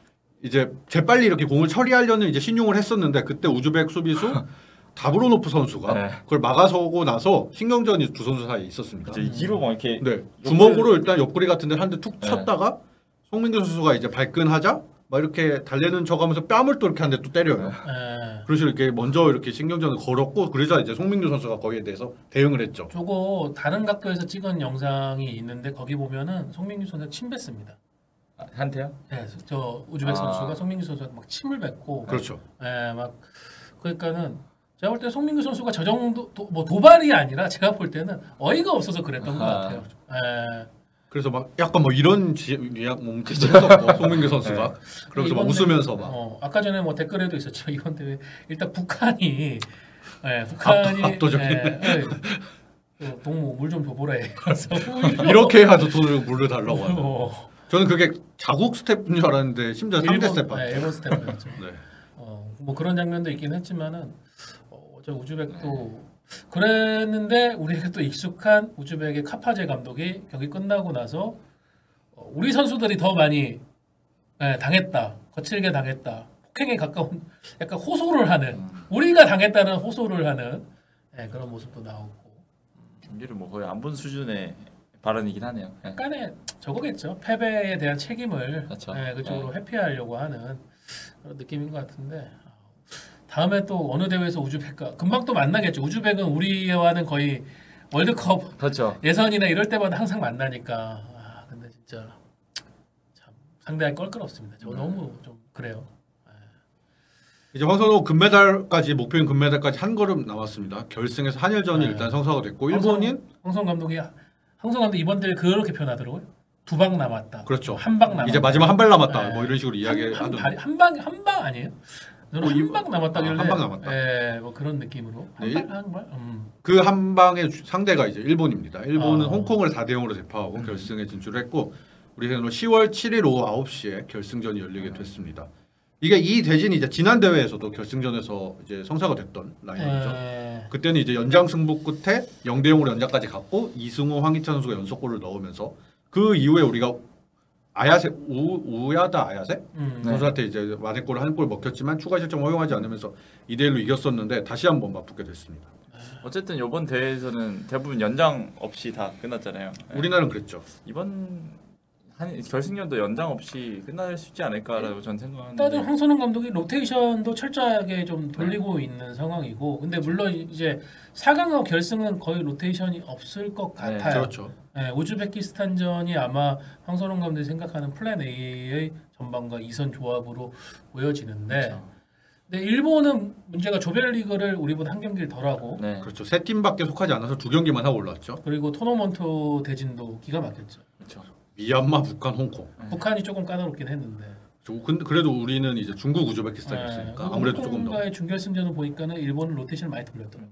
이제 재빨리 이렇게 공을 처리하려는 이제 신용을 했었는데 그때 우즈벡 수비수 다브로노프 선수가 그걸 막아서고 나서 신경전이 두 선수 사이에 있었습니다. 이 뒤로 막 이렇게 주먹으로 일단 옆구리 같은 데 한 대 툭 쳤다가 송민규 선수가 이제 발끈하자 막 이렇게 달래는 척하면서 뺨을 또 이렇게 한 대 또 때려요. 그래서 이렇게 먼저 이렇게 신경전을 걸었고 그러자 이제 송민규 선수가 거기에 대해서 대응을 했죠. 저거 다른 각도에서 찍은 영상이 있는데 거기 보면은 송민규 선수가 침 뱉습니다. 한테요? 네, 저 우즈벡 선수가 송민규 선수한테 막 침을 뱉고. 그렇죠. 막 그러니까는 제가 볼 때 송민규 선수가 저 정도 뭐 도발이 아니라 제가 볼 때는 어이가 없어서 그랬던 것 같아요. 그래서 막 약간 뭐 이런 몸짓을 했었고 송민규 선수가 그러면서 막 웃으면서 막 아까 전에 뭐 댓글에도 있었지만 이번 대회 일단 북한이 압도적인 동무 물 좀 줘보래. 이렇게 해서 돈을 물을 달라고 하는. 저는 그게 자국 스텝인 줄 알았는데 심지어 3대 스텝. 일본 스텝이었죠. 뭐 그런 장면도 있긴 했지만은 저 우즈벡도 그랬는데 우리에게 또 익숙한 우즈벡의 카파제 감독이 경기 끝나고 나서 우리 선수들이 더 많이 당했다, 거칠게 당했다, 폭행에 가까운 약간 호소를 하는 우리가 당했다는 호소를 하는 네, 그런 모습도 나오고. 경기를 뭐 거의 안 본 수준의 발언이긴 하네요. 네. 약간의 저거겠죠. 패배에 대한 책임을 그렇죠. 그쪽으로 회피하려고 하는 그런 느낌인 것 같은데 다음에 또 어느 대회에서 우즈벡과 금방 또 만나겠죠. 우즈벡은 우리와는 거의 월드컵 그렇죠. 예선이나 이럴 때마다 항상 만나니까 근데 진짜 참 상대할 껄끄럽습니다. 저 너무 좀 그래요. 이제 황선호 금메달까지 목표인 금메달까지 한 걸음 남았습니다. 결승에서 한일전이 일단 성사가 됐고 일본인 황성 감독이 이번 대회 그렇게 표현하더라고요. 2방 남았다. 그렇죠. 한 방 남았다. 이제 마지막 한 발 남았다. 뭐 이런 식으로 이야기하던. 한 방 아니에요? 저는 한 방 남았다길래. 한 방 남았다. 예, 뭐 그런 느낌으로. 한 방. 그 한 방의 상대가 이제 일본입니다. 일본은 아. 홍콩을 4대0으로 대파하고 결승에 진출했고 우리는 10월 7일 오후 9시에 결승전이 열리게 됐습니다. 이게 이 대진이 이제 지난 대회에서도 결승전에서 이제 성사가 됐던 라인이죠. 그때는 이제 연장 승부 끝에 0대0으로 연장까지 갔고 이승우, 황희찬 선수가 연속골을 넣으면서 그 이후에 우리가 아야세 우야다 아야세 선수한테 이제 만회골을 한 골 먹혔지만 추가 실점 허용하지 않으면서 2대1로 이겼었는데 다시 한번 맞붙게 됐습니다. 어쨌든 이번 대회에서는 대부분 연장 없이 다 끝났잖아요. 우리나라는 그랬죠. 이번 결승전도 연장 없이 끝날 수 있지 않을까라고 저는 생각하는데 일단은 황선홍 감독이 로테이션도 철저하게 좀 돌리고 있는 상황이고 근데 물론 이제 4강하고 결승은 거의 로테이션이 없을 것 같아요. 그렇죠. 네, 우즈베키스탄전이 아마 황선홍 감독이 생각하는 플랜 A의 전반과 2선 조합으로 보여지는데 그렇죠. 근데 일본은 문제가 조별리그를 우리보다 한 경기를 덜하고 네. 그렇죠. 세 팀밖에 속하지 않아서 2경기만 하고 올라왔죠. 그리고 토너먼트 대진도 기가 막혔죠. 그렇죠. 미얀마, 북한, 홍콩. 북한이 조금 까다롭긴 했는데 근데 그래도 우리는 이제 중국 우즈베키스탄이었으니까 아무래도 조금 더. 홍콩과의 준결승전을 보니까는 일본은 로테이션을 많이 돌렸더라고요.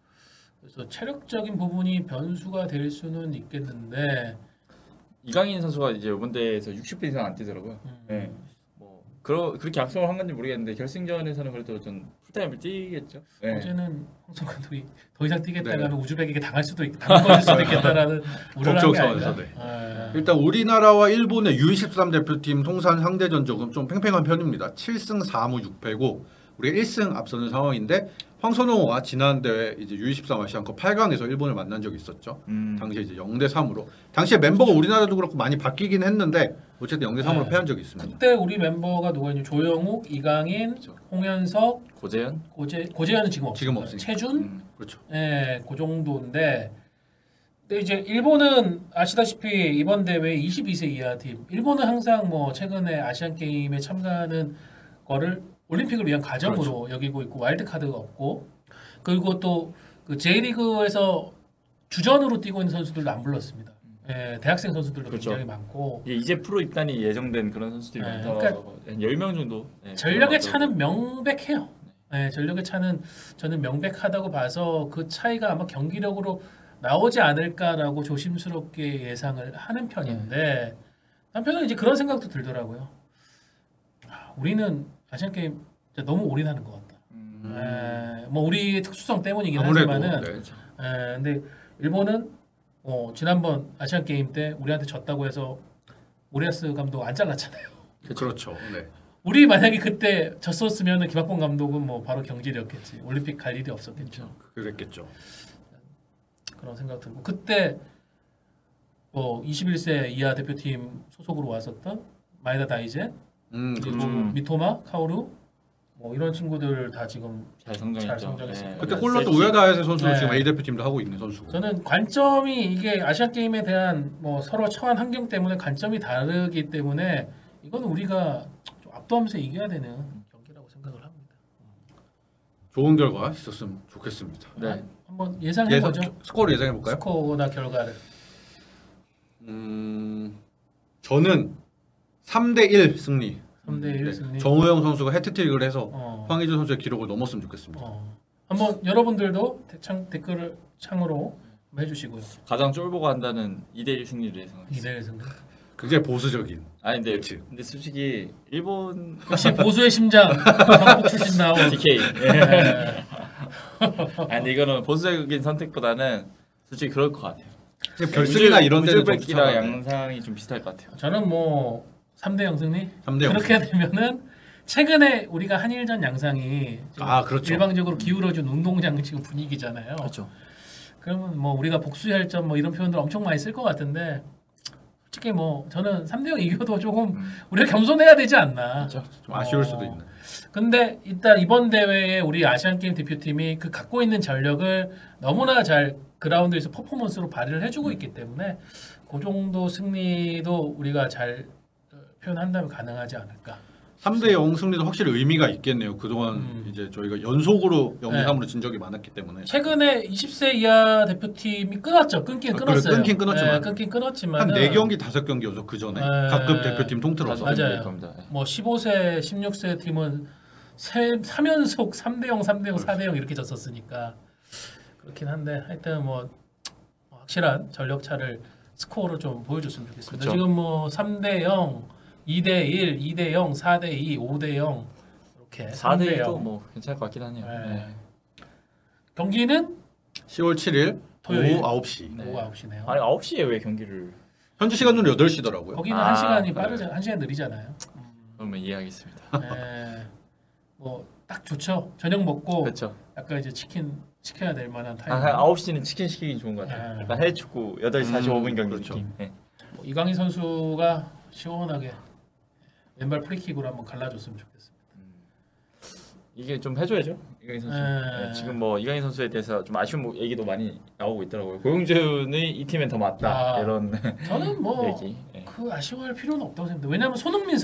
그래서 체력적인 부분이 변수가 될 수는 있겠는데 이강인 선수가 이제 이번 대회에서 60분 이상 안 뛰더라고요. 네. 뭐 그렇게 약속을 한 건지 모르겠는데 결승전에서는 그래도 좀 풀타임을 뛰겠죠. 네. 어제는 황성 감독이 더 이상 뛰겠다가 네. 하면 우즈벡에게 당할 수도 당할 수도 있겠다라는 우려를 한게 아닌가. 걱정스러워서, 네. 일단 우리나라와 일본의 U23 대표팀 통산 상대 전적은 좀 팽팽한 편입니다. 7승 4무 6패고 우리가 1승 앞서는 상황인데 황선홍호가 지난 대회 이제 U23 아시안컵 8강에서 일본을 만난 적이 있었죠. 당시에 이제 0대 3으로. 당시에 멤버가 우리나라도 그렇고 많이 바뀌긴 했는데 어쨌든 0대 3으로 패한 적이 있습니다. 그때 우리 멤버가 누가 있냐? 조영욱, 이강인, 그렇죠. 홍현석, 고재현, 고재현은 지금 없어요. 지금 없으니까. 최준, 그렇죠. 예, 그 정도인데. 근데 이제 일본은 아시다시피 이번 대회 22세 이하 팀. 일본은 항상 뭐 최근에 아시안 게임에 참가하는 거를 올림픽을 위한 과정으로 그렇죠. 여기고 있고 와일드 카드가 없고 그리고 또 그 J리그에서 주전으로 뛰고 있는 선수들도 안 불렀습니다. 예, 대학생 선수들도 그렇죠. 굉장히 많고 이제 프로 입단이 예정된 그런 선수들이 많다고 그러니까 한 10명 정도. 네, 전력의 차는 명백해요. 네, 전력의 차는 저는 명백하다고 봐서 그 차이가 아마 경기력으로 나오지 않을까라고 조심스럽게 예상을 하는 편인데 한편으로는 이제 그런 생각도 들더라고요. 우리는 아시안 게임 너무 올인하는 것 같다. 뭐 우리의 특수성 때문이긴 하지만은, 네. 근데 일본은 지난번 아시안 게임 때 우리한테 졌다고 해서 모리아스 감독 안 잘랐잖아요. 그렇죠. 네. 우리 만약에 그때 졌었으면 김학봉 감독은 뭐 바로 경질이었겠지. 올림픽 갈 일이 없었겠죠. 그랬겠죠. 그런 생각 들고 그때 뭐 21세 이하 대표팀 소속으로 왔었던 마에다 다이젠 그리고 미토마, 카오루 뭐 이런 친구들 다 지금 잘 성장했죠. 네. 그때 골랐던 우야다이세 선수도 지금 A 대표팀도 하고 있는 선수고. 저는 관점이 이게 아시안 게임에 대한 뭐 서로 처한 환경 때문에 관점이 다르기 때문에 이건 우리가 좀 압도하면서 이겨야 되는 경기라고 생각을 합니다. 좋은 결과 있었으면 좋겠습니다. 네. 한번 예상해 보죠. 스코어를 예상해 볼까요? 스코어나 결과를. 저는 3대1 승리. 3대1 승리. 정우영 선수가 해트트릭을 해서 황희준 선수의 기록을 넘었으면 좋겠습니다. 한번 여러분들도 댓글을 창으로 해주시고요. 가장 쫄보가 한다는 2대1 승리를 예상합니다. 2대1 승리. 굉장히 보수적인. 아니 근데 솔직히 일본 역시 보수의 심장 한국 출신 나온 DK. 네. 아니 이거는 보수적인 선택보다는 솔직히 그럴 것 같아요. 결승이나 이런 데는 우즈벡이랑 양상이 좀 비슷할 것 같아요. 저는 뭐 3대0 승리. 3대0 그렇게 되면은 최근에 우리가 한일전 양상이 그렇죠. 일방적으로 기울어진 운동장 지금 분위기잖아요. 그렇죠. 그러면 뭐 우리가 복수혈전 뭐 이런 표현들 엄청 많이 쓸 것 같은데 솔직히 뭐 저는 3대0 이겨도 조금 우리가 겸손해야 되지 않나. 그렇죠. 좀 아쉬울 수도 있네. 근데 일단 이번 대회에 우리 아시안게임 대표팀이 그 갖고 있는 전력을 너무나 잘 그라운드에서 퍼포먼스로 발휘를 해주고 있기 때문에 그 정도 승리도 우리가 잘 표현한다면 가능하지 않을까. 3대0 승리도 확실히 의미가 있겠네요. 그동안 이제 저희가 연속으로 0대3으로 진 적이 많았기 때문에 최근에 20세 이하 대표팀이 끊었죠. 끊긴 끊었어요. 끊긴 끊었지만 끊긴 끊었지만 한 4경기 5경기 연속 그 전에 각급 대표팀 통틀어서 맞아요. 뭐 15세, 16세 팀은 3연속 3대0, 3대0, 4대0 이렇게 졌었으니까 그렇긴 한데 하여튼 뭐 확실한 전력 차를 스코어로 좀 보여줬으면 좋겠습니다. 그쵸. 지금 뭐 3대0, 2대1, 2대0, 4대2, 5대0 이렇게 4대1도 뭐 괜찮을 것 같긴 하네요. 네. 네. 경기는 10월 7일 토요일. 오후 9시. 네. 오후 9시네요. 아니 9시에 왜 경기를 현지 시간으로 8시더라고요. 거기는 아, 1시간이 그래요. 빠르죠. 1시간 느리잖아요. 그러면 이해하겠습니다. 네. 뭐 딱 좋죠. 저녁 먹고 그렇죠. 약간 이제 치킨 시켜야 될 만한 타임. 한 9시는 치킨 시키기 좋은 것 같아요. 네. 약간 해외 축구 8시 45분 경기 그렇죠. 느낌. 네. 뭐 이강인 선수가 시원하게 왼발 프리킥으로 한번 갈라줬으면 좋겠습니다. 이게 좀 해줘야죠. 이강인 선수. 네. 네, 지금 뭐 이강인 선수에 대해서 좀 아쉬운 얘기도 많이 나오고 있더라고요. 고용준이 이 팀엔 더 맞다 이런 저는 뭐 얘기. 네. 그 아쉬워할 필요는 없다고 생각합니다. 왜냐하면 손흥민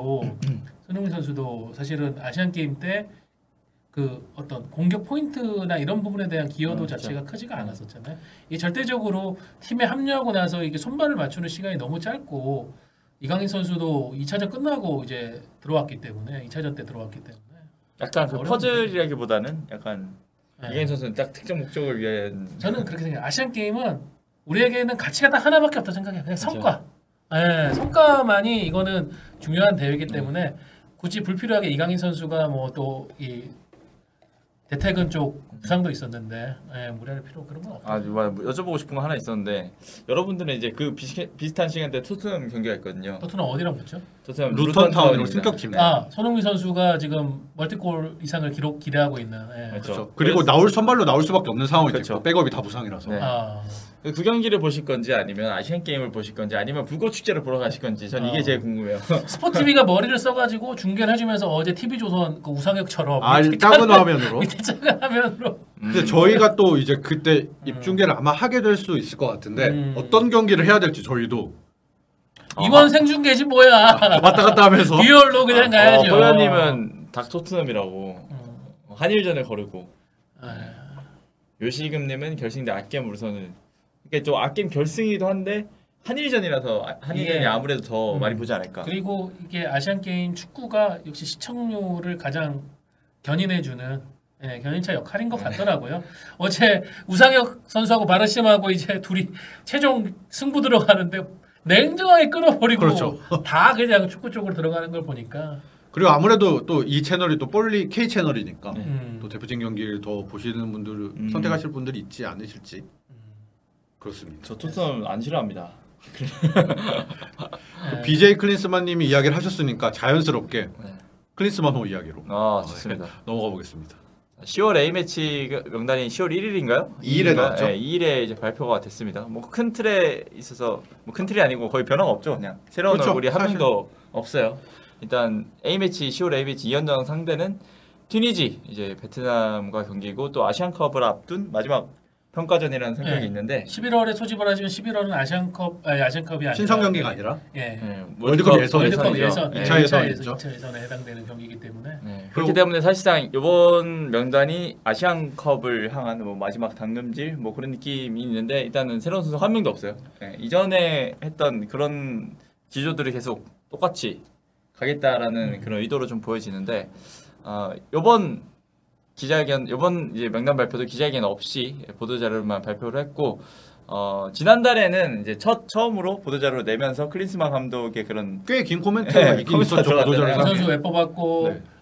선수도 사실은 아시안 게임 때 그 어떤 공격 포인트나 이런 부분에 대한 기여도 자체가 크지가 않았었잖아요. 이게 절대적으로 팀에 합류하고 나서 이게 손발을 맞추는 시간이 너무 짧고 이강인 선수도 2차전 끝나고 이제 들어왔기 때문에 2차전 때 들어왔기 때문에 약간 그 어려운 퍼즐이라기보다는 약간 네. 이강인 선수는 딱 특정 목적을 위한 저는 그렇게 생각해요. 아시안 게임은 우리에게는 가치가 딱 하나밖에 없다고 생각해요. 그냥 성과. 네, 성과만이 이거는 중요한 대회이기 때문에 굳이 불필요하게 이강인 선수가 뭐 또 이 대퇴근 쪽 부상도 있었는데 무리할 필요 그런 건 없다. 여쭤보고 싶은 거 하나 있었는데 여러분들은 이제 그 비슷한 시간대 토트넘 경기가 있거든요. 토트넘 어디랑 붙죠? 토트넘 루턴 타운으로 루턴타운입니다. 승격팀. 네. 손흥민 선수가 지금 멀티골 이상을 기대하고 있는. 그렇죠. 그리고 선발로 나올 수밖에 없는 상황이 그렇죠. 됐고 백업이 다 부상이라서. 네. 그 경기를 보실 건지 아니면 아시안 게임을 보실 건지 아니면 불꽃 축제를 보러 가실 건지 전 이게 제일 궁금해요. 스포티비가 머리를 써가지고 중계를 해주면서 어제 TV조선 그 우상혁처럼 작은 화면으로. 밑에 작은 화면으로. 근데 저희가 또 이제 그때 입중계를 아마 하게 될 수 있을 것 같은데 어떤 경기를 해야 될지 저희도 이번 생중계지 뭐야. 왔다 갔다 하면서 듀얼로 그냥 가야죠. 호연님은 닥 토트넘이라고 한일전을 거르고 요시금님은 결승 대 악겜 우선은 그러니까 좀 악겜 결승이기도 한데 한일전이라서 한일전이 예. 아무래도 더 많이 보지 않을까. 그리고 이게 아시안 게임 축구가 역시 시청률을 가장 견인해주는 견인차 역할인 것 같더라고요. 어제 우상혁 선수하고 바르심하고 이제 둘이 최종 승부 들어가는데 냉정하게 끊어버리고 그렇죠. 다 그냥 축구 쪽으로 들어가는 걸 보니까 그리고 아무래도 또 이 채널이 또 폴리 K 채널이니까 또 대표팀 경기를 더 보시는 분들 선택하실 분들이 있지 않으실지 그렇습니다. 저 토트넘 안 싫어합니다. BJ 클린스만님이 이야기를 하셨으니까 자연스럽게 클린스만호 이야기로 좋습니다. 넘어가 보겠습니다. 10월 A매치 명단이 10월 1일인가요? 2일에 나왔죠. 네, 2일에 이제 발표가 됐습니다. 뭐 큰 틀에 있어서 뭐 큰 틀이 아니고 거의 변화가 없죠. 그냥 새로운 그렇죠, 얼굴이 한 사실. 명도 없어요. 일단 A매치 10월 A매치 2연전 상대는 튀니지 이제 베트남과 경기고 또 아시안컵을 앞둔 마지막 평가전이라는 생각이 있는데 11월에 소집을 하지만 11월은 아시안컵이 아니라 신성 경기가 아니라 월드컵 예선, 월드컵 예선이죠. 예선, 네. 2차 예선 있죠. 2차 예선에 해당되는 경기이기 때문에 그렇기 때문에 사실상 이번 명단이 아시안컵을 향한 뭐 마지막 당금질 뭐 그런 느낌이 있는데 일단은 새로운 선수 한 명도 없어요. 이전에 했던 그런 기조들이 계속 똑같이 가겠다라는 그런 의도로 좀 보여지는데 이번 이제 명단 발표도 기자회견 없이 보도자료만 발표를 했고 지난달에는 이제 처음으로 보도자료를 내면서 클린스만 감독의 그런 꽤 긴 코멘트가 있긴 있었죠. 들어갔잖아요. 보도자료상에. 이 선수 왜 뽑았고 네.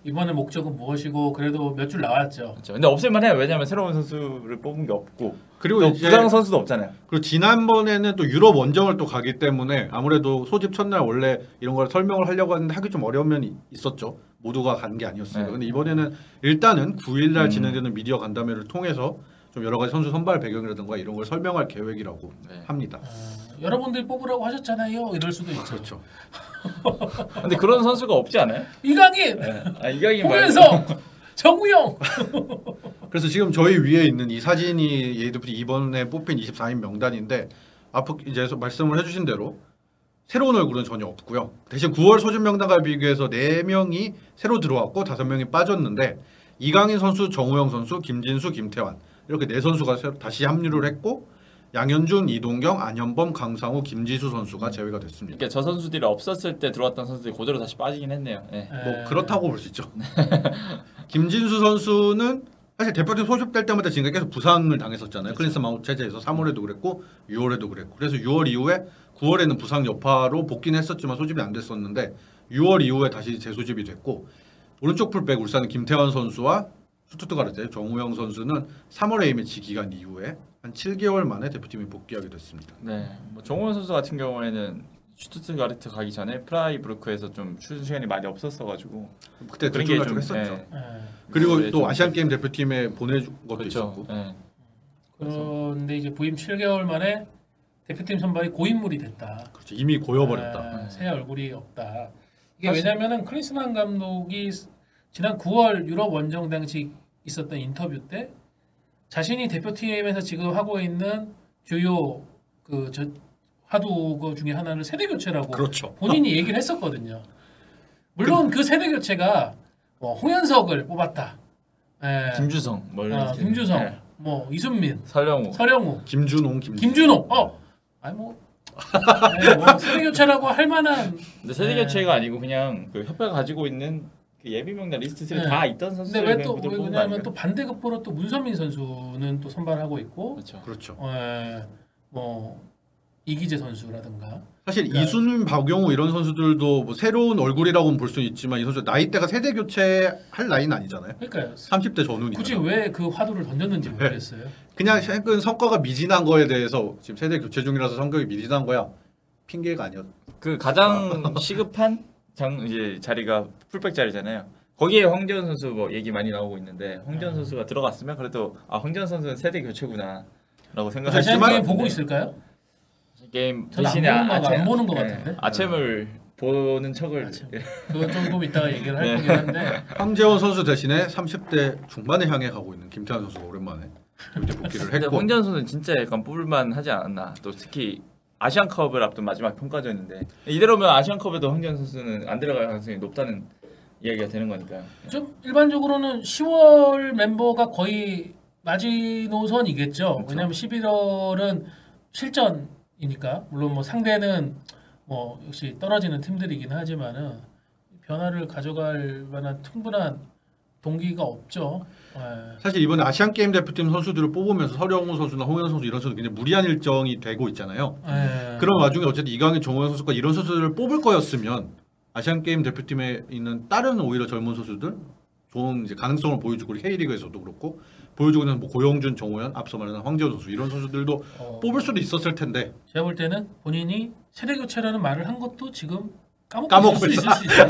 이번에 목적은 무엇이고 그래도 몇 줄 나왔죠. 그렇죠. 근데 없을만해요. 왜냐하면 새로운 선수를 뽑은 게 없고 그리고 또 이제 부상 선수도 없잖아요. 그리고 지난번에는 또 유럽 원정을 또 가기 때문에 아무래도 소집 첫날 원래 이런 걸 설명을 하려고 하는데 하기 좀 어려운 면이 있었죠. 모두가 간 게 아니었으니까. 네. 근데 이번에는 일단은 9일날 진행되는 미디어 간담회를 통해서 좀 여러 가지 선수 선발 배경이라든가 이런 걸 설명할 계획이라고 네. 합니다. 여러분들이 뽑으라고 하셨잖아요. 이럴 수도 있죠. 그렇죠. 근데 그런 선수가 없지 않아요? 이강인, 네. 아 이강인 홍현석, 정우영. 그래서 지금 저희 위에 있는 이 사진이 예드프리 이번에 뽑힌 24인 명단인데 앞으로 이제 말씀을 해주신 대로 새로운 얼굴은 전혀 없고요. 대신 9월 소집 명단과 비교해서 4명이 새로 들어왔고 5명이 빠졌는데 이강인 선수, 정우영 선수, 김진수, 김태환 이렇게 4선수가 다시 합류를 했고 양현준, 이동경, 안현범, 강상우, 김지수 선수가 제외가 됐습니다. 그러니까 저 선수들이 없었을 때 들어왔던 선수들이 그대로 다시 빠지긴 했네요. 네. 뭐 그렇다고 볼 수 있죠. 김진수 선수는 사실 대표팀 소집될 때마다 지금까지 계속 부상을 당했었잖아요. 그렇죠. 클린스 마운트 체제에서 3월에도 그랬고 6월에도 그랬고 그래서 6월 이후에 9월에는 부상 여파로 복귀는 했었지만 소집이 안 됐었는데 6월 이후에 다시 재소집이 됐고 오른쪽 풀백 울산의 김태환 선수와 슈투트가르트 정우영 선수는 3월 A매치 기간 이후에 한 7개월 만에 대표팀에 복귀하게 됐습니다. 네. 뭐 정우영 선수 같은 경우에는 슈투트가르트 가기 전에 프라이부르크에서 좀 출전 시간이 많이 없었어가지고 그때 그런 대충 게 좀 했었죠. 네. 그리고 그거에 또 좀- 아시안 게임 대표팀에 보내준 것도 그렇죠. 있었고. 네. 그런데 이제 부임 7개월 만에 대표팀 선발이 고인물이 됐다. 그렇죠. 이미 고여버렸다. 새 얼굴이 없다. 이게 사실- 왜냐면은 크리스만 감독이 지난 9월 유럽 원정 당시 있었던 인터뷰 때 자신이 대표팀에서 지금 하고 있는 주요 화두 중에 하나를 세대 교체라고 그렇죠. 본인이 얘기를 했었거든요. 물론 그 세대 교체가 뭐 홍현석을 뽑았다. 예. 김주성, 뭐 이런 김주성, 네. 뭐 이순민, 설영우. 서령우, 김준홍, 김준호. 아니 뭐, 뭐 세대 교체라고 할 만한. 근데 세대 네. 교체가 아니고 그냥 그 협회가 가지고 있는 그 예비 명단 리스트에 네. 다 있던 근데 선수들 왜 또 왜냐하면 또 반대급부로 또 문선민 선수는 또 선발하고 있고, 그렇죠. 그렇죠. 뭐 이기재 선수라든가. 사실 그러니까- 이순민, 박용우 이런 선수들도 뭐 새로운 얼굴이라고는 볼 수 있지만 이 선수 나이대가 세대 교체할 나이는 아니잖아요. 그러니까요. 30대 전후니까. 굳이 왜 그 화두를 던졌는지 모르겠어요. 그냥 최근 성과가 미진한 거에 대해서 지금 세대 교체 중이라서 성격이 미진한 거야. 핑계가 아니었. 그 가장 시급한 이제 자리가 풀백 자리잖아요. 거기에 황재원 선수 뭐 얘기 많이 나오고 있는데 황재원 선수가 들어갔으면 그래도 황재원 선수는 세대 교체구나라고 생각할 수 아시안 하지만- 게임 보고 있을까요? 게임 저는 대신에 안 보는 것 같은데. 아챔을 보는 척을 아챔. 그거 조금 이따가 얘기를 할 네. 거긴 한데. 황재원 선수 대신에 30대 중반에 향해 가고 있는 김태환 선수가 오랜만에 이제 복귀를 근데 했고. 황재원 선수는 진짜 약간 뽑을만 하지 않았나. 또 특히 아시안컵을 앞둔 마지막 평가전인데 이대로면 아시안컵에도 황재원 선수는 안 들어갈 가능성이 높다는 이야기가 되는 거니까요. 좀 일반적으로는 10월 멤버가 거의 마지노선이겠죠. 그렇죠. 왜냐하면 11월은 실전이니까 물론 뭐 상대는 뭐 역시 떨어지는 팀들이긴 하지만은 변화를 가져갈 만한 충분한 동기가 없죠. 예. 사실 이번에 아시안 게임 대표팀 선수들을 뽑으면서 서령우 선수나 홍현 선수 이런 선수 굉장히 무리한 일정이 되고 있잖아요. 예. 그런 와중에 어쨌든 이강인, 정우영 선수가 이런 선수들을 뽑을 거였으면 아시안 게임 대표팀에 있는 다른 오히려 젊은 선수들 좋은 이제 가능성을 보여주고 우리 K리그에서도 그렇고 보여주고 있는 뭐 고영준, 정호연, 앞서 말한 황재원 선수 이런 선수들도 뽑을 수도 있었을 텐데 제가 볼 때는 본인이 세대 교체라는 말을 한 것도 지금 까먹고 있을 수 있어요.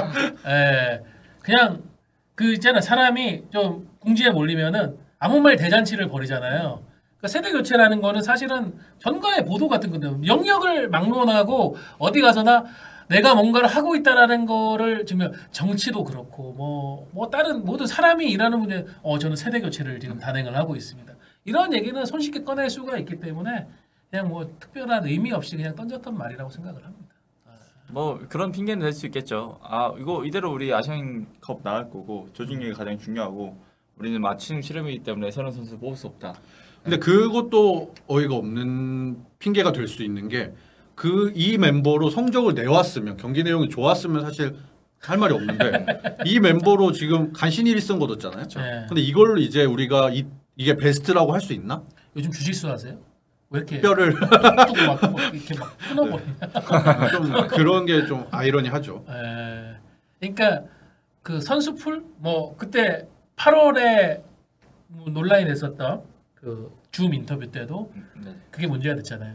예. 그냥 그 있잖아 사람이 좀 궁지에 몰리면은 아무 말 대잔치를 벌이잖아요. 그러니까 세대 교체라는 거는 사실은 전가의 보도 같은 건데 영역을 막론하고 어디 가서나 내가 뭔가를 하고 있다라는 거를 지금 정치도 그렇고 뭐 다른 모든 사람이 일하는 분야 저는 세대 교체를 지금 단행을 하고 있습니다. 이런 얘기는 손쉽게 꺼낼 수가 있기 때문에 그냥 뭐 특별한 의미 없이 그냥 던졌던 말이라고 생각을 합니다. 뭐 그런 핑계는 될 수 있겠죠. 이거 이대로 우리 아시안컵 나갈 거고 조직력이 가장 중요하고 우리는 맞춤 실험이기 때문에 새로운 선수 뽑을 수 없다. 근데 그것도 어이가 없는 핑계가 될 수 있는 게 이 멤버로 성적을 내왔으면 경기 내용이 좋았으면 사실 할 말이 없는데 이 멤버로 지금 간신히 1승 거뒀잖아요. 네. 근데 이걸로 이제 우리가 이게 베스트라고 할 수 있나? 요즘 주짓수 하세요? 왜 이렇게 뼈를 뚝뚝 막 이렇게 막 끊어버리냐? 좀 그런 게 좀 아이러니하죠. 그러니까 그 선수풀 뭐 그때 8월에 논란이 됐었던 그 줌 인터뷰 때도 네. 그게 문제가 됐잖아요.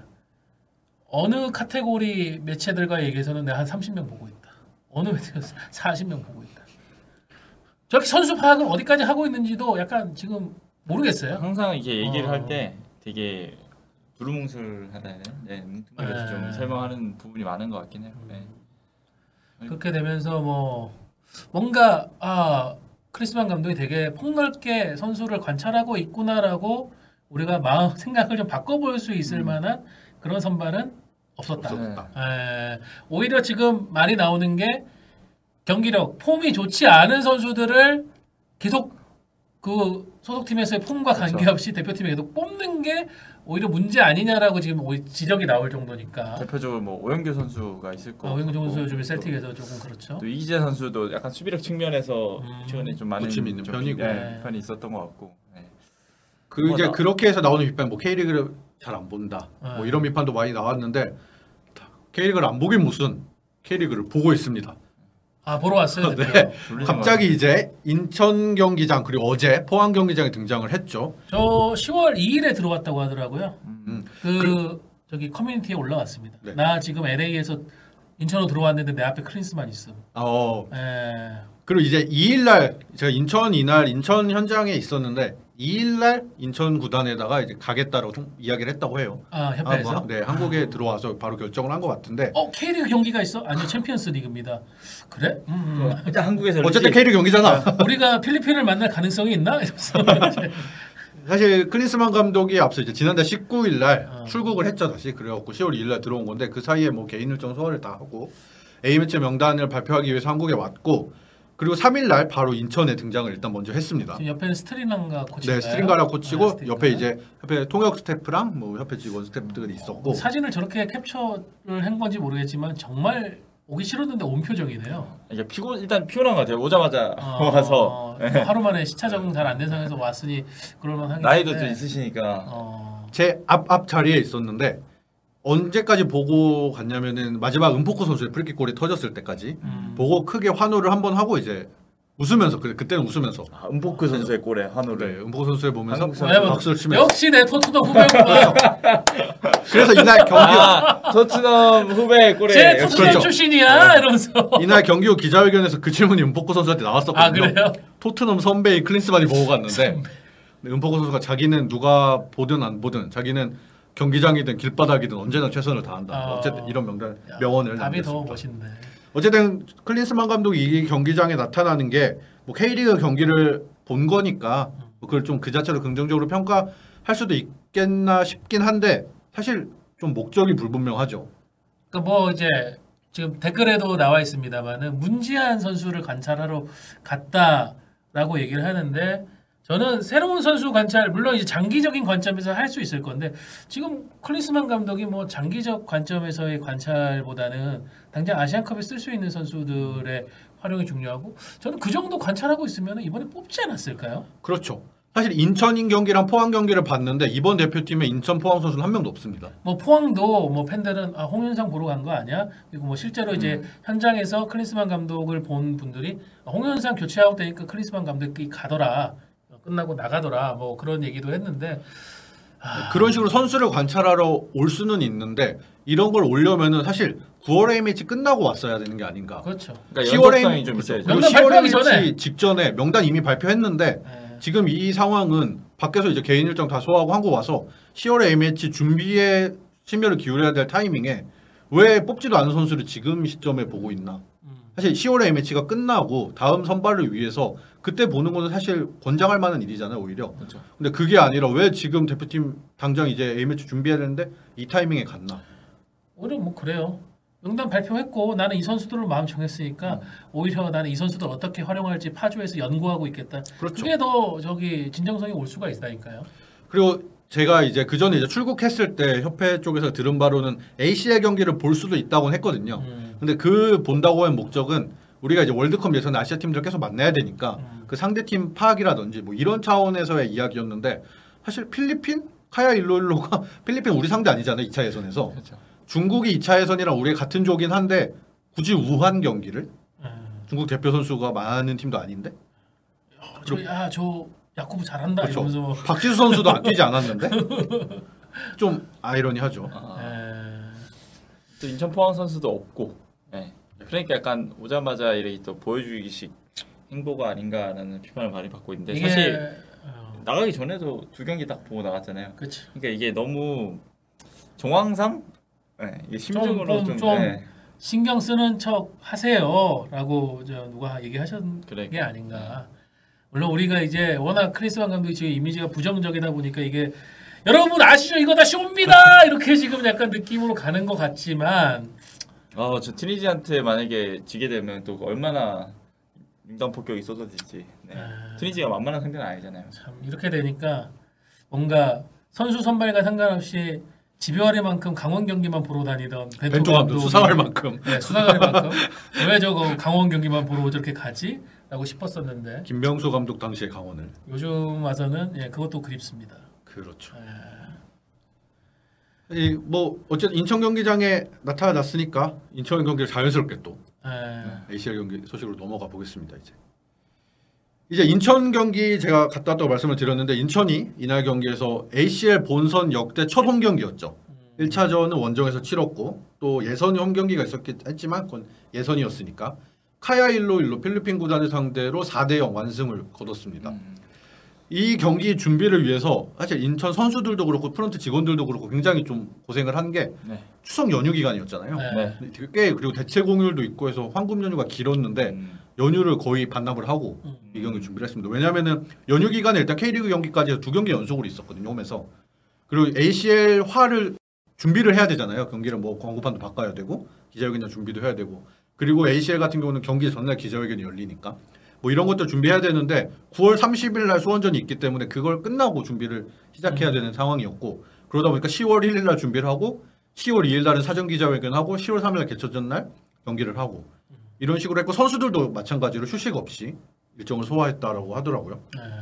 어느 카테고리 매체들과 얘기해서는 내가 한 30명 보고 있다. 어느 매체에서 40명 보고 있다. 저렇게 선수 파악을 어디까지 하고 있는지도 약간 지금 모르겠어요. 항상 이게 얘기를 할 때 되게 두루뭉술하다 해야 되나? 네, 뭉뚱그려서 네. 좀 설명하는 부분이 많은 것 같긴 해요. 네. 그렇게 되면서 뭐 뭔가 크리스만 감독이 되게 폭넓게 선수를 관찰하고 있구나라고 우리가 마음 생각을 좀 바꿔볼 수 있을 만한 그런 선발은 없었다. 없었다. 오히려 지금 말이 나오는 게 경기력, 폼이 좋지 않은 선수들을 계속 그 소속팀에서의 폼과 그렇죠. 관계없이 대표팀에 계속 뽑는 게 오히려 문제 아니냐라고 지금 지적이 나올 정도니까. 대표적으로 뭐 오영규 선수가 있을 거고. 오영규 선수 좀 셀틱에서 조금 그렇죠. 또 이기재 선수도 약간 수비력 측면에서 최근에 좀 많은 부침이 있는 좀 편이고. 네. 편이 있었던 것 같고. 네. 그 이제 맞아. 그렇게 해서 나오는 비판 뭐 K리그를 잘 안 본다. 뭐 네. 이런 비판도 많이 나왔는데 K리그를 안 보긴 무슨 K리그를 보고 있습니다. 보러 왔어요. 네. 대표. 졸리는 갑자기 이제 인천 경기장 그리고 어제 포항 경기장에 등장을 했죠. 저 10월 2일에 들어왔다고 하더라고요. 음. 저기 커뮤니티에 올라왔습니다. 네. 나 지금 LA에서 인천으로 들어왔는데 내 앞에 크리스만 있음. 그리고 이제 2일날 제가 이날 인천 현장에 있었는데 2일날 인천 구단에다가 이제 가겠다라고 좀 이야기를 했다고 해요. 협회에서. 네, 한국에 들어와서 바로 결정을 한 것 같은데. K리그 경기가 있어? 아니요, 챔피언스 리그입니다. 그래? 일단 한국에서 어쨌든 K리그 경기잖아. 우리가 필리핀을 만날 가능성이 있나? 이러면서 사실 클린스만 감독이 앞서 이제 지난달 19일날 출국을 했죠 다시. 그래갖고 10월 2일날 들어온 건데 그 사이에 뭐 개인 일정 소화를 다 하고 A매치 명단을 발표하기 위해서 한국에 왔고 그리고 3일날 바로 인천에 등장을 일단 먼저 했습니다. 지금 옆에는 스트리난가 코치인가요? 네, 스트링가라 코치고 스트링가. 옆에 이제 협회 통역 스태프랑 뭐 협회 직원 스태프들이 있었고 사진을 저렇게 캡처를 한 건지 모르겠지만 정말 오기 싫었는데 온 표정이네요. 이게 일단 피곤한 것 같아요. 오자마자 와서 하루 만에 시차 적응 잘 안 된 상황에서 왔으니 그럴만 하긴 나이도 한데. 좀 있으시니까 제 앞 자리에 있었는데 언제까지 보고 갔냐면은 마지막 은포코 선수의 프리킥 골이 터졌을 때까지 보고 크게 환호를 한번 하고 이제 웃으면서 그때는 웃으면서 은포크 선수의 골에 네, 환호를 은포코 선수를 보면서 한국 선수. 박수를 치면서 역시 내 토트넘 후배구나. 그래서 이날 경기 토트넘 후배 골에 제 토트넘 그렇죠. 출신이야 이러면서. 이날 경기 후 기자회견에서 그 질문이 은포코 선수한테 나왔었거든요. 그래요? 토트넘 선배인 클린스만이 보고 갔는데 은포코 선수가 자기는 누가 보든 안 보든 자기는 경기장이든 길바닥이든 언제나 최선을 다한다. 어쨌든 이런 명언을 답이 더 남겼습니다. 멋있네. 어쨌든 클린스만 감독이 이 경기장에 나타나는 게 뭐 K리그 경기를 본 거니까 그걸 좀 그 자체로 긍정적으로 평가할 수도 있겠나 싶긴 한데 사실 좀 목적이 불분명하죠. 그러니까 뭐 이제 지금 댓글에도 나와 있습니다만은 문지한 선수를 관찰하러 갔다라고 얘기를 하는데 저는 새로운 선수 관찰 물론 이제 장기적인 관점에서 할 수 있을 건데 지금 클린스만 감독이 뭐 장기적 관점에서의 관찰보다는 당장 아시안컵에 쓸 수 있는 선수들의 활용이 중요하고 저는 그 정도 관찰하고 있으면 이번에 뽑지 않았을까요? 그렇죠. 사실 인천인 경기랑 포항 경기를 봤는데 이번 대표팀에 인천 포항 선수는 한 명도 없습니다. 뭐 포항도 뭐 팬들은 홍현상 보러 간 거 아니야? 그리고 뭐 실제로 이제 현장에서 클린스만 감독을 본 분들이 홍현상 교체 아웃 되니까 클린스만 감독이 가더라. 끝나고 나가더라. 뭐 그런 얘기도 했는데 그런 식으로 선수를 관찰하러 올 수는 있는데 이런 걸 오려면은 사실 9월 A매치 끝나고 왔어야 되는 게 아닌가. 그렇죠. 그러니까 10월 연속성이 좀 그렇죠. 있어야죠. 그리고 명단 10월 발표하기 A매치 전에. 직전에 명단 이미 발표했는데 지금 이 상황은 밖에서 이제 개인 일정 다 소화하고 한국 와서 10월 A매치 준비에 심혈을 기울여야 될 타이밍에 왜 뽑지도 않은 선수를 지금 시점에 보고 있나. 사실 10월 A매치가 끝나고 다음 선발을 위해서 그때 보는 거는 사실 권장할 만한 일이잖아요 오히려. 그렇죠. 근데 그게 아니라 왜 지금 대표팀 당장 이제 A매치 준비해야 되는데 이 타이밍에 갔나. 오히려 뭐 그래요. 명단 발표했고 나는 이 선수들로 마음 정했으니까 오히려 나는 이 선수들 어떻게 활용할지 파주에서 연구하고 있겠다. 그렇죠. 그게 더 진정성이 올 수가 있다니까요. 그리고 제가 이제 그 전에 이제 출국했을 때 협회 쪽에서 들은 바로는 ACL 경기를 볼 수도 있다고 했거든요. 근데 그 본다고 한 목적은 우리가 이제 월드컵 예선에 아시아 팀들 계속 만나야 되니까 그 상대팀 파악이라든지 뭐 이런 차원에서의 이야기였는데 사실 필리핀 카야 일로일로가 필리핀 우리 상대 아니잖아요 2차 예선에서. 그렇죠. 중국이 2차 예선이랑 우리 같은 조긴 한데 굳이 우한 경기를 중국 대표 선수가 많은 팀도 아닌데. 저 야구부 잘한다 그렇죠. 이러면서 박지수 선수도 아끼지 않았는데 좀 아이러니하죠. 또 인천 포항 선수도 없고, 그러니까 약간 오자마자 이렇게 또 보여주기식 행보가 아닌가라는 비판을 많이 받고 있는데 이게, 사실 나가기 전에도 2경기 딱 보고 나갔잖아요. 그치. 그러니까 이게 너무 정황상 이게 심증으로 좀 신경 쓰는 척 하세요라고 누가 얘기하셨는 그래. 게 아닌가. 물론 우리가 이제 워낙 크리스만 감독이 지금 이미지가 부정적이다 보니까 이게 여러분 아시죠? 이거 다 쇼입니다. 이렇게 지금 약간 느낌으로 가는 것 같지만 저 트니지한테 만약에 지게 되면 또 얼마나 인간 폭격이 쏟아질지. 트니지가 만만한 상대는 아니잖아요. 참 이렇게 되니까 뭔가 선수 선발과 상관없이 집요하리만큼 강원 경기만 보러 다니던 벤투 감독 수상할 만큼. 네, 수상할 만큼 왜 저거 강원 경기만 보러 저렇게 가지? 라고 싶었었는데 김명수 감독 당시의 강원을 요즘 와서는 그것도 그립습니다. 그렇죠. 뭐 어쨌든 인천 경기장에 나타났으니까 인천 경기를 자연스럽게 또 ACL 경기 소식으로 넘어가 보겠습니다. 이제 인천 경기 제가 갔다 왔다고 말씀을 드렸는데 인천이 이날 경기에서 ACL 본선 역대 첫 홈 경기였죠. 1차전은 원정에서 치렀고 또 예선 홈 경기가 있었겠지만 그건 예선이었으니까 카야일로 필리핀 구단을 상대로 4대0 완승을 거뒀습니다. 이 경기 준비를 위해서 사실 인천 선수들도 그렇고 프런트 직원들도 그렇고 굉장히 좀 고생을 한 게 추석 연휴 기간이었잖아요. 꽤 그리고 대체 공휴일도 있고 해서 황금 연휴가 길었는데 연휴를 거의 반납을 하고 이 경기 준비를 했습니다. 왜냐하면은 연휴 기간에 일단 K리그 경기까지 해서 2경기 연속으로 있었거든요. 홈에서. 그리고 ACL화를 준비를 해야 되잖아요. 경기를 뭐 광고판도 바꿔야 되고 기자회견장 준비도 해야 되고 그리고 ACL 같은 경우는 경기 전날 기자회견이 열리니까 뭐 이런 것들 준비해야 되는데 9월 30일 날 수원전이 있기 때문에 그걸 끝나고 준비를 시작해야 되는 상황이었고 그러다 보니까 10월 1일 날 준비를 하고 10월 2일 날은 사전 기자회견하고 10월 3일 날 개최전 날 경기를 하고 이런 식으로 했고 선수들도 마찬가지로 휴식 없이 일정을 소화했다라고 하더라고요.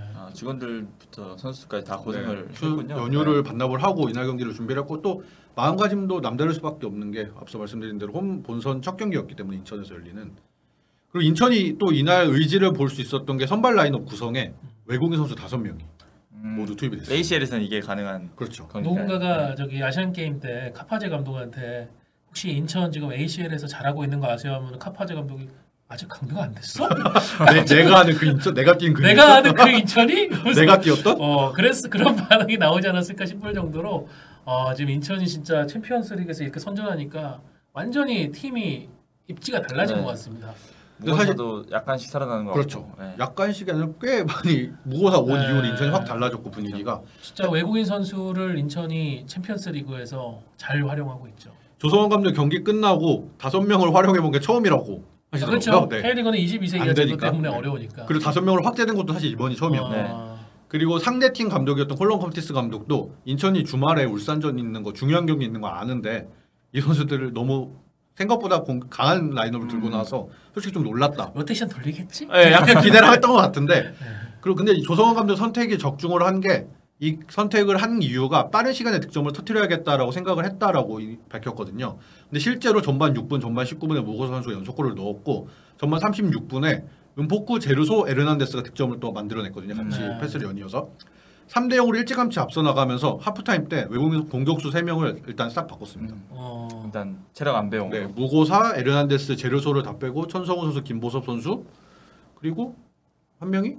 직원들부터 선수까지 다 고생을 했군요. 연휴를 반납을 하고 이날 경기를 준비를 했고 또 마음가짐도 남다를 수밖에 없는 게 앞서 말씀드린 대로 홈 본선 첫 경기였기 때문에 인천에서 열리는 그리고 인천이 또 이날 의지를 볼 수 있었던 게 선발 라인업 구성에 외국인 선수 5명이 모두 투입이 됐어요. ACL에서는 이게 가능한 그렇죠. 누군가가 저기 아시안 게임 때 카파제 감독한테 혹시 인천 지금 ACL에서 잘하고 있는 거 아세요? 하면 카파제 감독이 아직 강대가 안 됐어? 내가 아는 그 인천, 내가 뛴 그 인천, 내가 아는 그 인천이? 내가 뛰었던? 그래서 그런 반응이 나오지 않았을까 싶을 정도로 지금 인천이 진짜 챔피언스리그에서 이렇게 선전하니까 완전히 팀이 입지가 달라진 것 같습니다. 무거워도 약간씩 살아나는 것 그렇죠. 같고. 네. 약간씩 아니라 꽤 많이 무고사 온 이후로 인천이 확 달라졌고 분위기가. 진짜 외국인 선수를 인천이 챔피언스리그에서 잘 활용하고 있죠. 조성원 감독 경기 끝나고 5명을 활용해 본 게 처음이라고 하시더라고요. 그렇죠. 네. K리그는 22세 이하 제도 때문에 어려우니까. 그리고 5명으로 확대된 것도 사실 이번이 처음이었고. 그리고 상대팀 감독이었던 콜런 컴티스 감독도 인천이 주말에 울산전 있는 거 중요한 경기 있는 거 아는데 이 선수들을 너무 생각보다 강한 라인업을 들고 나와서 솔직히 좀 놀랐다. 로테이션 돌리겠지? 네, 약간 기대를 했던 것 같은데 그리고 근데 조성원 감독 선택이 적중을 한 게 이 선택을 한 이유가 빠른 시간에 득점을 터뜨려야겠다라고 생각을 했다라고 밝혔거든요. 근데 실제로 전반 6분, 전반 19분에 무고 선수가 연속골을 넣었고 전반 36분에 은포쿠 제르소 에르난데스가 득점을 또 만들어냈거든요. 같이 패스를 연이어서 3대0으로 일찌감치 앞서 나가면서 하프타임 때 외국인 공격수 3명을 일단 싹 바꿨습니다. 일단 체력 안 배운 네, 무고사, 에르난데스, 제르소를 다 빼고 천성우 선수, 김보섭 선수 그리고 한 명이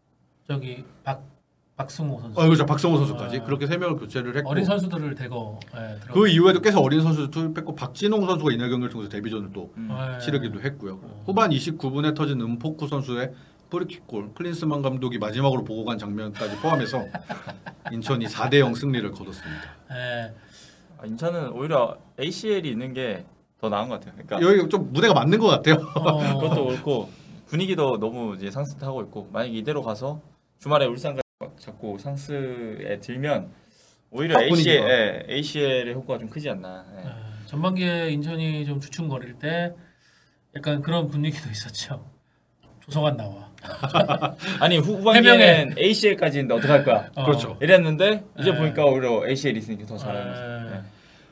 저기 박승호 선수. 그렇죠. 박성호 선수까지 그렇게 3명을 교체를 했고 어린 선수들을 대거. 그 이후에도 계속 어린 선수들 뺐고 박진홍 선수가 이날 경기를 통해서 데뷔전을 또 치르기도 했고요. 후반 29분에 터진 은포쿠 선수의 프리킥골 클린스만 감독이 마지막으로 보고 간 장면까지 포함해서 인천이 4대0 승리를 거뒀습니다. 인천은 오히려 ACL이 있는 게 더 나은 것 같아요. 그러니까 여기 좀 무대가 맞는 것 같아요. 그것도 그렇고 분위기도 너무 이제 상승하고 있고 만약에 이대로 가서 주말에 울산까지 잡고 상승에 들면 오히려 ACL의 효과가 좀 크지 않나. 전반기에 인천이 좀 주춤거릴 때 약간 그런 분위기도 있었죠. 조성환 나와. 아니 후반기에는 ACL까지 있는데 어떡할 거야. 그렇죠. 이랬는데 이제 보니까 오히려 ACL 있으니까 더 잘하는 거죠.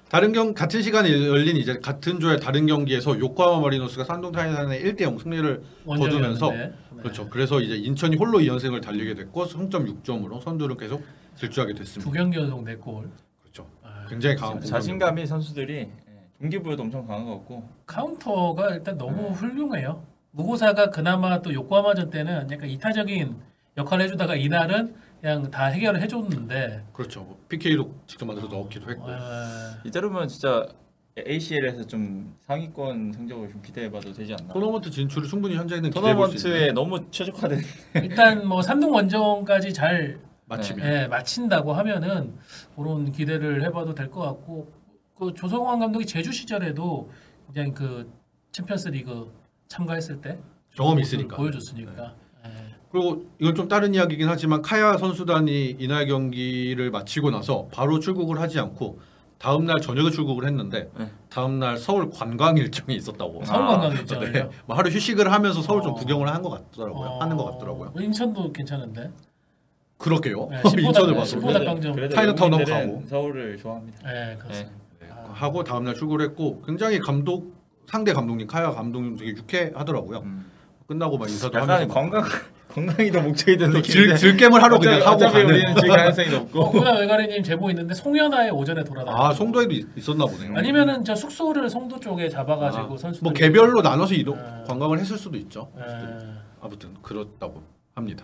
같은 시간에 열린 이제 같은 조의 다른 경기에서 요코하마 마리노스가 산동 타이탄의 1대0 승리를 거두면서 네. 그렇죠. 그래서 이제 인천이 홀로 2연승을 달리게 됐고 승점 6점으로 선두를 계속 질주하게 됐습니다. 두 경기 연속 4골. 그렇죠. 굉장히 강한 자신감이 선수들이 동기부여도 엄청 강한 것 같고 카운터가 일단 너무 훌륭해요. 무고사가 그나마 또 요코하마전 때는 약간 이타적인 역할을 해주다가 이날은 그냥 다 해결을 해줬는데 그렇죠. 뭐 PK도 직접 만들어서 넣기도 했고 이대로면 진짜 ACL에서 좀 상위권 성적을 좀 기대해봐도 되지 않나? 토너먼트 진출을 충분히 현재는 기대해볼 수 있는 토너먼트에 너무 최적화된 일단 뭐 산둥 원정까지 잘 마치면 마친다고 하면은 그런 기대를 해봐도 될 것 같고 그 조성환 감독이 제주 시절에도 굉장히 그 챔피언스리그 참가했을 때 경험이 있으니까 보여줬으니까. 그리고 이건 좀 다른 이야기긴 하지만 카야 선수단이 이날 경기를 마치고 나서 바로 출국을 하지 않고 다음 날 저녁에 출국을 했는데 다음 날 서울 관광 일정이 있었다고. 서울 관광 일정이요? 네. 뭐 하루 휴식을 하면서 서울 좀 구경을 한 것 같더라고요. 하는 것 같더라고요. 인천도 괜찮은데. 그러게요. 네, 인천을 봐서 신보다강정. 타이너타운하고 가고 서울을 좋아합니다. 네, 그렇습니다. 하고 다음 날 출국을 했고 굉장히 상대 감독님 카야 감독님 되게 유쾌하더라고요. 끝나고 막 인사도 약간 하면서 건강이 더 목적이 되는 느낌인데 즐겜을 하러 그냥 하고 어차피 가는. 우리는 질 가능성이 높고. 홍나 외가리님 제보 있는데 송현아의 오전에 돌아다니고. 아 송도에도 있었나 보네요. 아니면은 저 숙소를 송도 쪽에 잡아가지고 선수들 뭐 개별로 나눠서 이동 관광을 했을 수도 있죠. 네. 아무튼 그렇다고 합니다.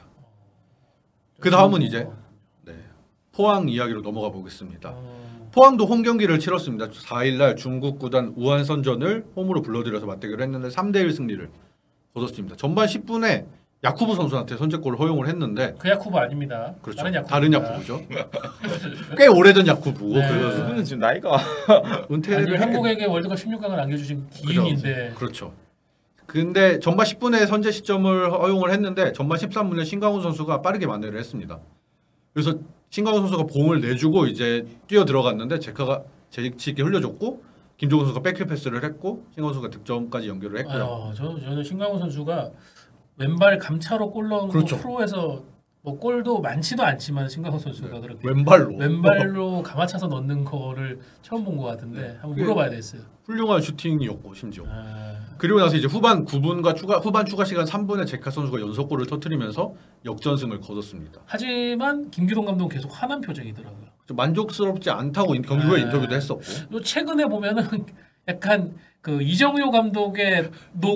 그 다음은 이제 포항 이야기로 넘어가 보겠습니다. 포항도 홈 경기를 치렀습니다. 4일날 중국 구단 우한선전을 홈으로 불러들여서 맞대결을 했는데 3대1 승리를 거뒀습니다. 전반 10분에 야쿠브 선수한테 선제골을 허용을 했는데 그 야쿠브 아닙니다. 그렇죠. 다른 야쿠브죠. 꽤 오래전 야쿠브고 네. 그래서 그분은 지금 나이가 은퇴를 한국에게 월드컵 16강을 안겨주신 기인인데 그렇죠. 근데 전반 10분에 선제 시점을 허용을 했는데 전반 13분에 신강훈 선수가 빠르게 만회를 했습니다. 그래서 신강훈 선수가 공을 내주고 이제 뛰어 들어갔는데 제카가 재치있게 흘려줬고 김종훈 선수가 백힐 패스를 했고 신강훈 선수가 득점까지 연결을 했고요. 저는 신강훈 선수가 왼발 감차로 골 넣은 그렇죠. 프로에서 뭐 골도 많지도 않지만 신강훈 선수가 그렇게 왼발로 감아차서 넣는 거를 처음 본 것 같은데 한번 물어봐야 되겠어요. 훌륭한 슈팅이었고 심지어. 그리고 나서 이제 후반 9분과 후반 추가 시간 3분에 제카 선수가 연속골을 터뜨리면서 역전승을 거뒀습니다. 하지만 김기동 감독은 계속 화난 표정이더라고요. 만족스럽지 않다고 경기 후에 인터뷰도 했었고. 요 최근에 보면은 약간 그 이정효 감독의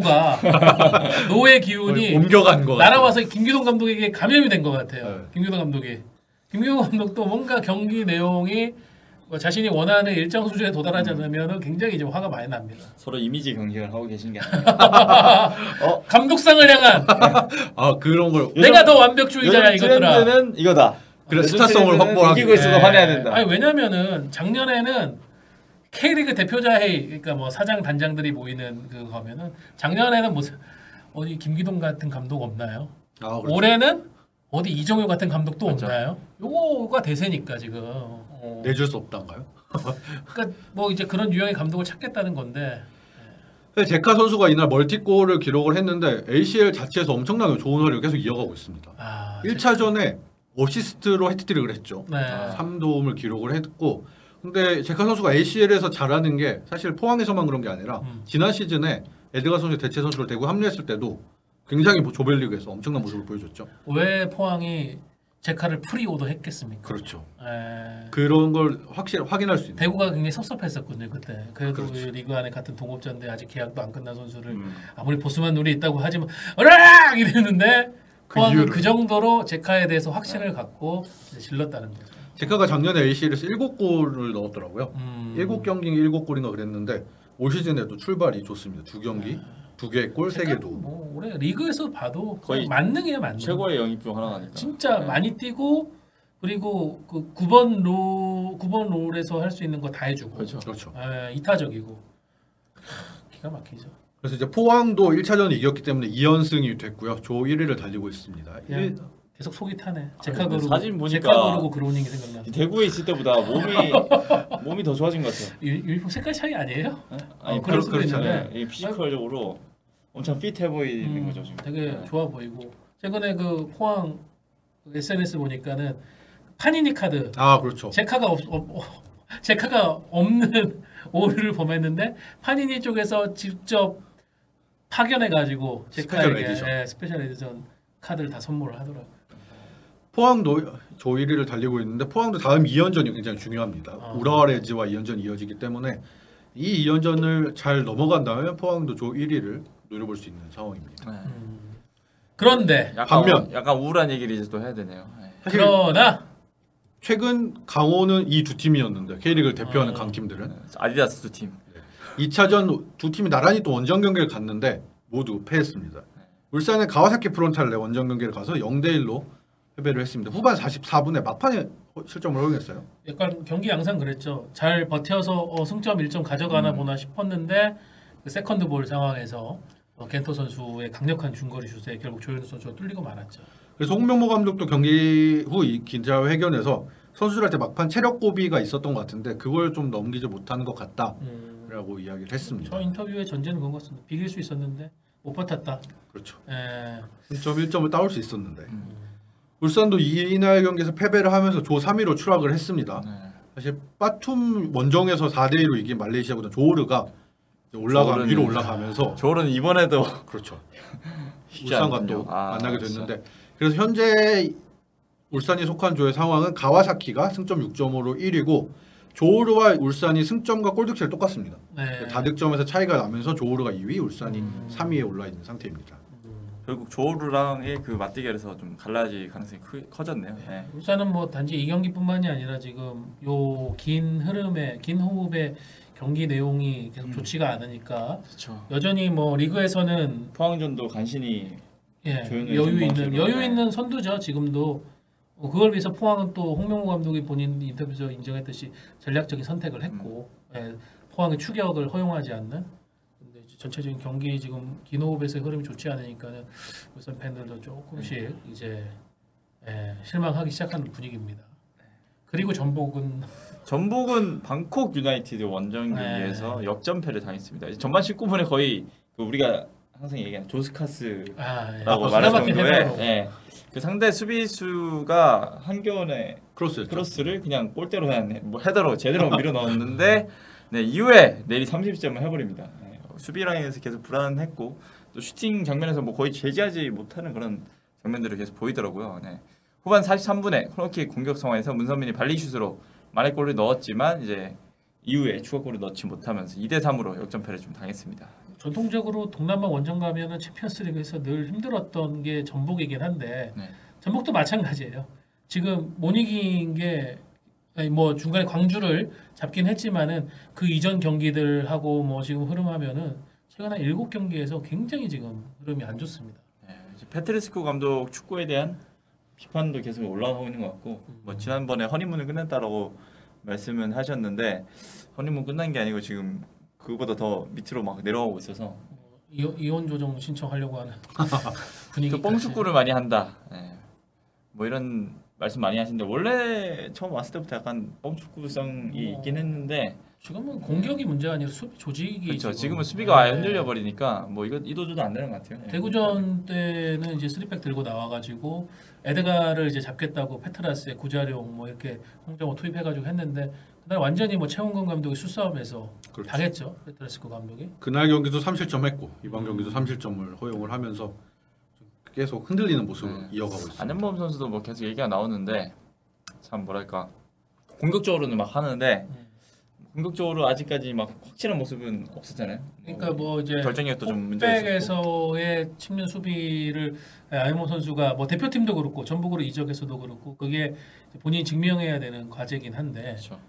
노의 기운이 옮겨간 거 날아와서 김기동 감독에게 감염이 된 것 같아요. 네. 김기동 감독도 뭔가 경기 내용이 자신이 원하는 일정 수준에 도달하지 않으면 굉장히 이제 화가 많이 납니다. 서로 이미지 경쟁을 하고 계신 게 아니라 감독상을 향한 그런 걸 내가 더 완벽주의자야 이것들아. 트렌드는 이거다. 그래 스타성을 확보하기 이기고 있어도 화내야 된다. 아니 왜냐면은 작년에는 K리그 대표자 회의 그러니까 뭐 사장 단장들이 모이는 그 가면은 작년에는 뭐 어디 김기동 같은 감독 없나요? 그렇죠. 올해는 어디 이정효 같은 감독도 그렇죠. 없나요? 요거가 대세니까 지금. 내줄 수 없단가요? 그러니까 뭐 이제 그런 유형의 감독을 찾겠다는 건데. 제카 선수가 이날 멀티골을 기록을 했는데 ACL 자체에서 엄청나게 좋은 활약을 계속 이어가고 있습니다. 1차전에 어시스트로 해트트릭을 했죠. 네. 3도움을 기록을 했고 근데 제카 선수가 ACL에서 잘하는 게 사실 포항에서만 그런 게 아니라 지난 시즌에 에드가 선수 대체 선수로 대구 합류했을 때도 굉장히 조별리그에서 엄청난 모습을 보여줬죠. 왜 포항이 제카를 프리오더 했겠습니까? 그렇죠. 에... 그런 걸 확실히 확인할 수 있는. 대구가 굉장히 섭섭했었거든요 그때. 그래도 그렇죠. 리그 안에 같은 동업자인데 아직 계약도 안 끝난 선수를 아무리 보수만 눈이 있다고 하지만 으락 이랬는데 포항은 그 정도로 제카에 대해서 확신을 갖고 질렀다는 거죠. 제카가 작년에 ACL에서 7골을 넣었더라고요. 7경기 7골인가 그랬는데 올 시즌에도 출발이 좋습니다. 2경기 2개의 골 3개도. 뭐 올해 리그에서 봐도 거의 만능이에요 만능. 최고의 영입 중 하나니까. 진짜 많이 뛰고 그리고 그 9번 롤에서 할 수 있는 거 다 해주고. 그렇죠. 이타적이고 기가 막히죠. 그래서 이제 포항도 1차전을 이겼기 때문에 2연승이 됐고요. 조 1위를 달리고 있습니다. 계속 속이 타네. 제카 사진 보니까 제카 거르고 그로닝이 생각나. 대구에 있을 때보다 몸이 더 좋아진 것 같아요. 유니폼 색깔 차이 아니에요? 아니 그럴 수도 그렇잖아요. 이 피지컬적으로 엄청 핏해 보이는 거죠 지금. 되게 좋아 보이고 최근에 그 포항 SNS 보니까는 파니니 카드. 그렇죠. 제카가 제카가 없는 오류를 범했는데 파니니 쪽에서 직접 파견해가지고 제카에게 스페셜 에디션 카드를 다 선물을 하더라고요. 포항도 조 1위를 달리고 있는데 포항도 다음 2연전이 굉장히 중요합니다. 우라와 레즈와 2연전이 이어지기 때문에 이 2연전을 잘 넘어간다면 포항도 조 1위를 노려볼 수 있는 상황입니다. 그런데 약간 우울한 얘기를 이제 또 해야 되네요. 그러나 최근 강호는 이 두 팀이었는데 K리그를 대표하는 강팀들은 아디다스 두 팀. 2차전 두 팀이 나란히 또 원정 경기를 갔는데 모두 패했습니다. 울산의 가와사키 프론탈레 원정 경기를 가서 0대1로 패배를 했습니다. 후반 44분에 막판에 실점을 허용했어요. 약간 경기 양상 그랬죠. 잘 버텨서 승점 1점 가져가나 보나 싶었는데 그 세컨드 볼 상황에서 겐토 선수의 강력한 중거리 슛에 결국 조현우 선수가 뚫리고 말았죠. 그래서 홍명보 감독도 경기 후 이 기자회견에서 선수들한테 막판 체력 고비가 있었던 것 같은데 그걸 좀 넘기지 못하는 것 같다라고 이야기를 했습니다. 저 인터뷰의 전제는 그런 것 같습니다. 비길 수 있었는데 못 버텼다. 그렇죠. 예. 1점을 따올 수 있었는데 울산도 이날 경기에서 패배를 하면서 조 3위로 추락을 했습니다. 사실 빠툼 원정에서 4대2로 이긴 말레이시아보다 조르가 위로 올라가면서 조르는 이번에도 그렇죠. 울산과 또 만나게 됐는데 그래서 현재 울산이 속한 조의 상황은 가와사키가 승점 6점으로 1위고 조르와 울산이 승점과 골득실이 똑같습니다. 네. 다득점에서 차이가 나면서 조르가 2위, 울산이 3위에 올라 있는 상태입니다. 결국 조르랑의 그 맞대결에서 좀 갈라질 가능성이 커졌네요. 네. 울산은 뭐 단지 이 경기뿐만이 아니라 지금 요 긴 흐름의 긴 호흡의 경기 내용이 계속 좋지가 않으니까 그렇죠. 여전히 뭐 리그에서는 포항전도 간신히 여유 있는 선두죠. 지금도 그걸 위해서 포항은 또 홍명보 감독이 본인 인터뷰에서 인정했듯이 전략적인 선택을 했고 포항의 추격을 허용하지 않는. 근데 전체적인 경기 지금 긴 호흡에서 흐름이 좋지 않으니까는 울산 팬들도 조금씩 이제 실망하기 시작하는 분위기입니다. 그리고 전북은 방콕 유나이티드 원정 경기에서 역전패를 당했습니다. 전반 19분에 거의 그 우리가 항상 얘기하는 조스카스라고 말했던 거에 그 상대 수비수가 한겨원의 크로스를 그냥 골대로 그냥 뭐 헤더로 제대로 밀어 넣었는데 이후에 내리 30점을 해버립니다. 수비 라인에서 계속 불안했고 또 슈팅 장면에서 뭐 거의 제지하지 못하는 그런 장면들을 계속 보이더라고요. 후반 43분에 코너킥 공격 상황에서 문선민이 발리슛으로 만회골을 넣었지만 이제 이후에 추가골을 넣지 못하면서 2대3으로 역전패를 좀 당했습니다. 전통적으로 동남아 원정 가면은 챔피언스리그에서 늘 힘들었던 게 전북이긴 한데 전북도 마찬가지예요. 지금 못 이긴 게 뭐 중간에 광주를 잡긴 했지만은 그 이전 경기들하고 뭐 지금 흐름하면은 최근 한 7경기에서 굉장히 지금 흐름이 안 좋습니다. 페트리스코 감독 축구에 대한 비판도 계속 올라가고 있는 것 같고 뭐 지난번에 허니문을 끝냈다라고 말씀은 하셨는데 허니문 끝난 게 아니고 지금 그거보다 더 밑으로 막 내려가고 있어서 이혼 조정 신청하려고 하는 분위기. 그 뻥축구를 많이 한다. 뭐 이런 말씀 많이 하시는데 원래 처음 왔을 때부터 약간 뻥축구성이 있긴 했는데 지금은 공격이 문제가 아니라 수비 조직이 그렇죠. 지금은 수비가 아예 흔들려 버리니까 뭐 이거 이도저도 안 되는 것 같아요. 대구전 때는 이제 3백 들고 나와가지고 에드가를 이제 잡겠다고 페트라스에 구자룡 뭐 이렇게 홍정호 투입해가지고 했는데 그날 완전히 뭐 최홍건 감독이 수싸움에서 당했죠. 페트라스코 감독이. 그날 경기도 3실점했고 이번 경기도 3실점을 허용을 하면서 계속 흔들리는 모습을 이어가고 있습니다. 안현범 선수도 뭐 계속 얘기가 나오는데 참 뭐랄까 공격적으로는 막 하는데 공격적으로 아직까지 막 확실한 모습은 없었잖아요. 그러니까 뭐 이제 결정력도 좀 문제가 있었고 백에서의 측면 수비를 안현범 선수가 뭐 대표팀도 그렇고 전북으로 이적해서도 그렇고 그게 본인이 증명해야 되는 과제긴 한데 그렇죠.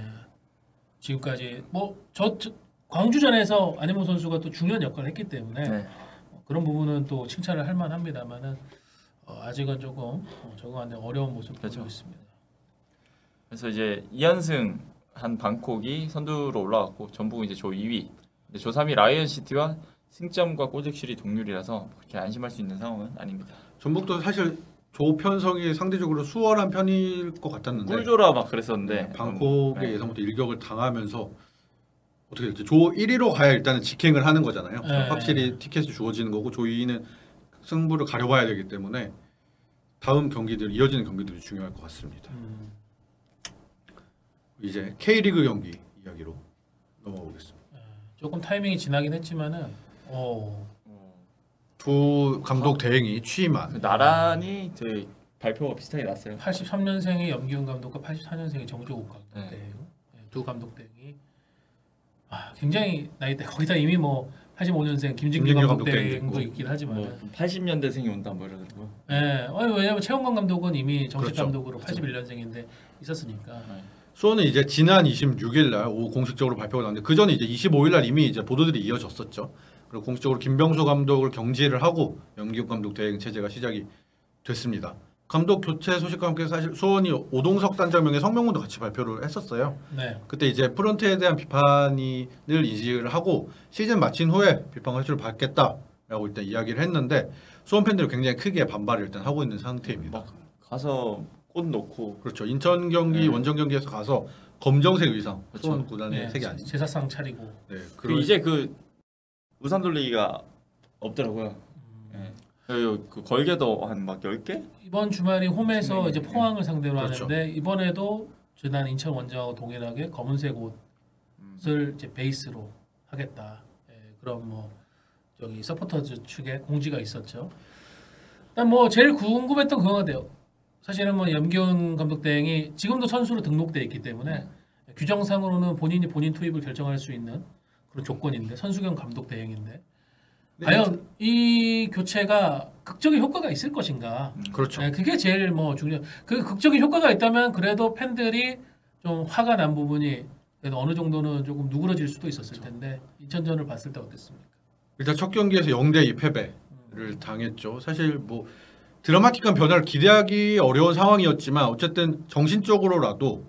지금까지 뭐 저 광주전에서 안현범 선수가 또 중요한 역할을 했기 때문에 그런 부분은 또 칭찬을 할 만합니다만은 아직은 조금 적응하는 어려운 모습을 보이고 있습니다. 그래서 이제 2연승 한 방콕이 선두로 올라갔고 전북은 이제 조 2위, 조 3위 라이언시티와 승점과 골득실이 동률이라서 그렇게 안심할 수 있는 상황은 아닙니다. 전북도 사실 조 편성이 상대적으로 수월한 편일 것 같았는데 꿀조라 막 그랬었는데 방콕의 예상부터 일격을 당하면서 어떻게 됐지? 조 1위로 가야 일단은 직행을 하는 거잖아요. 확실히 티켓이 주어지는 거고 조 2위는 승부를 가려봐야 되기 때문에 다음 경기들 이어지는 경기들이 중요할 것 같습니다. 이제 K리그 경기 이야기로 넘어가보겠습니다. 조금 타이밍이 지나긴 했지만은 두 감독 대행이 취임한 나란히 저희 발표가 비슷하게 났어요. 83년생의 염기훈 감독과 84년생의 정조국 감독 네. 대행 두 감독 대행이 굉장히 나이대 거기다 이미 뭐 85년생 김진규 감독 대행도 있긴 하지만 뭐 80년대생이 온다 뭐 이러더라고요. 예, 왜냐면 최원관 감독은 이미 정식 그렇죠. 감독으로 81년생인데 있었으니까. 수원은 이제 지난 26일 날 오후 공식적으로 발표가 났는데 그 전에 이제 25일 날 이미 이제 보도들이 이어졌었죠. 그리고 공식적으로 김병수 감독을 경질을 하고 염기훈 감독 대행 체제가 시작이 됐습니다. 감독 교체 소식과 함께 사실 수원이 오동석 단장명의 성명문도 같이 발표를 했었어요. 네. 그때 이제 프런트에 대한 비판을 인식을 하고 시즌 마친 후에 비판 가치를 받겠다라고 일단 이야기를 했는데 수원 팬들이 굉장히 크게 반발을 일단 하고 있는 상태입니다. 막 가서 꽃 넣고 그렇죠. 인천 경기 네. 원정 경기에서 가서 검정색 의상 그렇죠. 수원 구단의 네, 색이 아니죠. 제사상 차리고. 네, 이제 그 우산 돌리기가 없더라고요. 네. 그 걸개도 한 막 10개? 이번 주말이 홈에서 네. 이제 포항을 상대로 그렇죠. 하는데 이번에도 지난 인천 원정하고 동일하게 검은색 옷을 이제 베이스로 하겠다. 그럼 뭐 저기 서포터즈 측에 공지가 있었죠. 일단 뭐 제일 궁금했던 그거가 돼요. 사실은 뭐 염기훈 감독 대행이 지금도 선수로 등록돼 있기 때문에 규정상으로는 본인이 본인 투입을 결정할 수 있는 그런 조건인데 선수 겸 감독 대행인데 과연 이 교체가 극적인 효과가 있을 것인가? 그렇죠. 네, 그게 제일 뭐 중요. 그 극적인 효과가 있다면 그래도 팬들이 좀 화가 난 부분이 그래도 어느 정도는 조금 누그러질 수도 있었을 텐데 인천전을 봤을 때 어땠습니까? 일단 첫 경기에서 0대2 패배를 당했죠. 사실 뭐 드라마틱한 변화를 기대하기 어려운 상황이었지만 어쨌든 정신적으로라도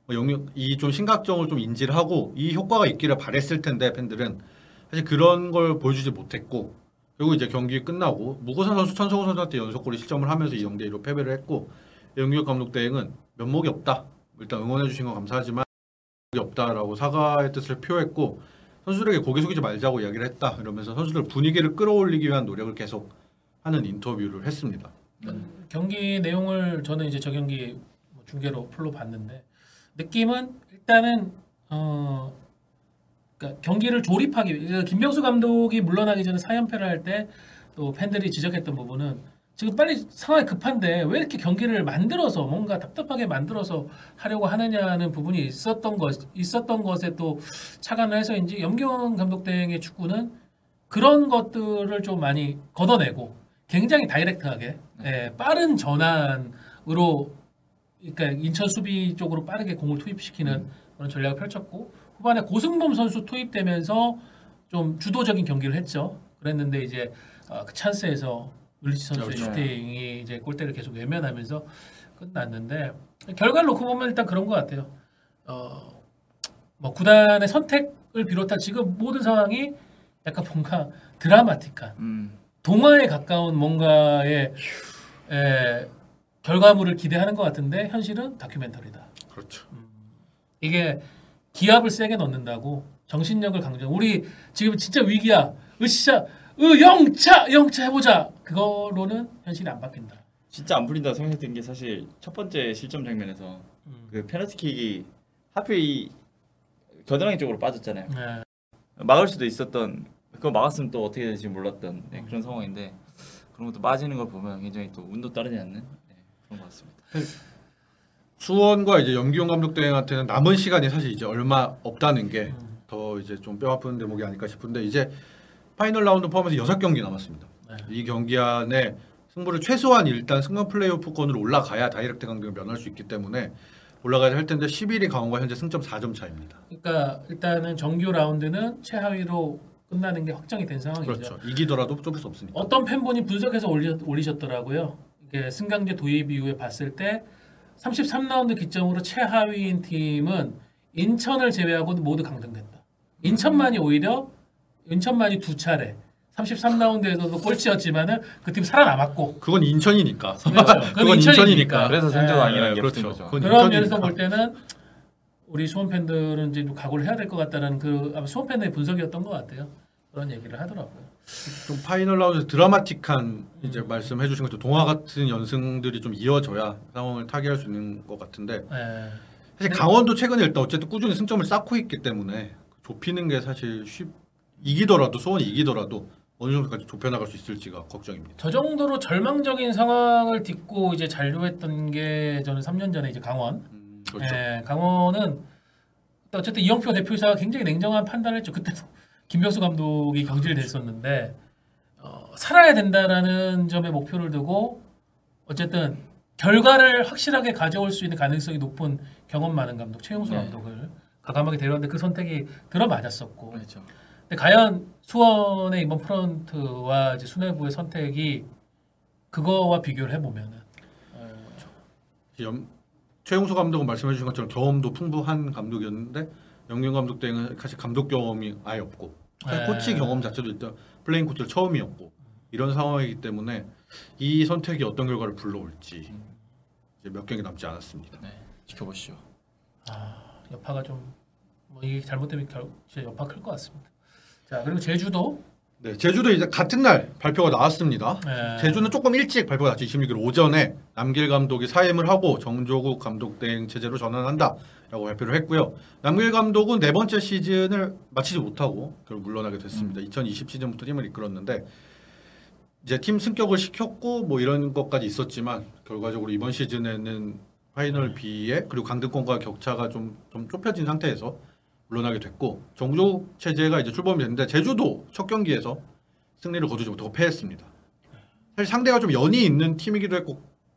이 좀 심각성을 좀 인지를 하고 이 효과가 있기를 바랬을 텐데 팬들은 사실 그런 걸 보여주지 못했고 그리고 이제 경기 끝나고 무고선 선수 천성호 선수한테 연속골을 실점을 하면서 0대2로 패배를 했고 염기훈 감독 대행은 면목이 없다. 일단 응원해 주신 건 감사하지만 면목이 없다라고 사과의 뜻을 표했고 선수들에게 고개 숙이지 말자고 이야기를 했다. 이러면서 선수들 분위기를 끌어올리기 위한 노력을 계속 하는 인터뷰를 했습니다. 경기 내용을 저는 이제 저 경기 중계로 풀로 봤는데 느낌은 일단은 그러니까 경기를 조립하기 위해 김병수 감독이 물러나기 전에 4연패를 할 때 또 팬들이 지적했던 부분은 지금 빨리 상황이 급한데 왜 이렇게 경기를 만들어서 뭔가 답답하게 만들어서 하려고 하느냐는 부분이 있었던 것에 또 착안을 해서인지 염기훈 감독 대행의 축구는 그런 것들을 좀 많이 걷어내고 굉장히 다이렉트하게 빠른 전환으로 그러니까 인천 수비 쪽으로 빠르게 공을 투입시키는 그런 전략을 펼쳤고 후반에 고승범 선수 투입되면서 좀 주도적인 경기를 했죠. 그랬는데 이제 그 찬스에서 울리치 선수의 그렇죠. 슈팅이 이제 골대를 계속 외면하면서 끝났는데 결과를 놓고 보면 일단 그런 것 같아요. 뭐 구단의 선택을 비롯한 지금 모든 상황이 약간 뭔가 드라마틱한 동화에 가까운 뭔가의 결과물을 기대하는 것 같은데 현실은 다큐멘터리다. 그렇죠. 이게 기압을 세게 넣는다고 정신력을 강조. 우리 지금 진짜 위기야. 으쌰, 영차 해보자. 그거로는 현실이 안 바뀐다. 진짜 안 풀린다 생각했던 게 사실 첫 번째 실점 장면에서 그 페널티킥이 하필 이 겨드랑이 쪽으로 빠졌잖아요. 네. 막을 수도 있었던 그거 막았으면 또 어떻게 될지 몰랐던 그런 상황인데 그런 것도 빠지는 걸 보면 굉장히 또 운도 따르지 않는 그런 것 같습니다. 수원과 이제 염기훈 감독 대행한테는 남은 시간이 사실 이제 얼마 없다는 게 더 이제 좀 뼈아픈 대목이 아닐까 싶은데 이제 파이널 라운드 포함해서 6경기 남았습니다. 네. 이 경기 안에 승부를 최소한 일단 승강 플레이오프권으로 올라가야 다이렉트 강등을 면할 수 있기 때문에 올라가야 할 텐데 11위 강원과 현재 승점 4점 차입니다. 그러니까 일단은 정규 라운드는 최하위로 끝나는 게 확정이 된 상황이죠. 그렇죠. 이기더라도 좁을 수 없으니까. 어떤 팬분이 분석해서 올리셨더라고요. 이게 승강제 도입 이후에 봤을 때 33라운드 기점으로 최하위인 팀은 인천을 제외하고 모두 강등됐다. 인천만이 두 차례 33라운드에서도 꼴찌였지만은 그 팀 살아남았고 그건 인천이니까. 그렇죠. 그건 인천이니까. 그래서 생존왕이라는 게 그렇죠. 붙은 거죠. 그건 그런 인천이니까. 면에서 볼 때는 우리 수원 팬들은 이제 좀 각오를 해야 될 것 같다는 그 아마 수원 팬들의 분석이었던 것 같아요. 그런 얘기를 하더라고요. 좀 파이널 라운드 드라마틱한 이제 말씀해 주신 것처럼 동화 같은 연승들이 좀 이어져야 상황을 타개할 수 있는 것 같은데 사실 강원도 최근에 일단 어쨌든 꾸준히 승점을 쌓고 있기 때문에 좁히는 게 사실 이기더라도 수원이 이기더라도 어느 정도까지 좁혀나갈 수 있을지가 걱정입니다. 저 정도로 절망적인 상황을 딛고 이제 잔류했던 게 저는 3년 전에 이제 강원. 그렇죠. 예, 강원은 어쨌든 이영표 대표이사가 굉장히 냉정한 판단을 했죠. 그때도 김병수 감독이 경질됐었는데 살아야 된다라는 점에 목표를 두고 어쨌든 결과를 확실하게 가져올 수 있는 가능성이 높은 경험 많은 감독 최용수 감독을 과감하게 데려왔는데 그 선택이 들어맞았었고. 그렇죠. 근데 과연 수원의 이번 프런트와 이제 수뇌부의 선택이 그거와 비교를 해보면은 최용수 감독은 말씀해 주신 것처럼 경험도 풍부한 감독이었는데 영균 감독 때는 사실 감독 경험이 아예 없고 사실 코치 경험 자체도 일단 플레잉 코치가 처음이었고 이런 상황이기 때문에 이 선택이 어떤 결과를 불러올지 이제 몇 경기 남지 않았습니다. 네, 지켜보시죠. 여파가 좀 뭐 이게 잘못되면 진짜 여파 클 것 같습니다. 자 그리고 제주도. 네, 제주도 이제 같은 날 발표가 나왔습니다. 네. 제주는 조금 일찍 발표가 났죠. 26일 오전에 남길 감독이 사임을 하고 정조국 감독 대행 체제로 전환한다라고 발표를 했고요. 남길 감독은 네 번째 시즌을 마치지 못하고 결국 물러나게 됐습니다. 2020 시즌부터 팀을 이끌었는데 이제 팀 승격을 시켰고 뭐 이런 것까지 있었지만 결과적으로 이번 시즌에는 파이널 B에 그리고 강등권과 격차가 좀 좁혀진 상태에서 물러나게 됐고 정조국 체제가 이제 출범이 됐는데 제주도 첫 경기에서 승리를 거두지 못하고 패했습니다. 사실 상대가 좀 연이 있는 팀이기도 했고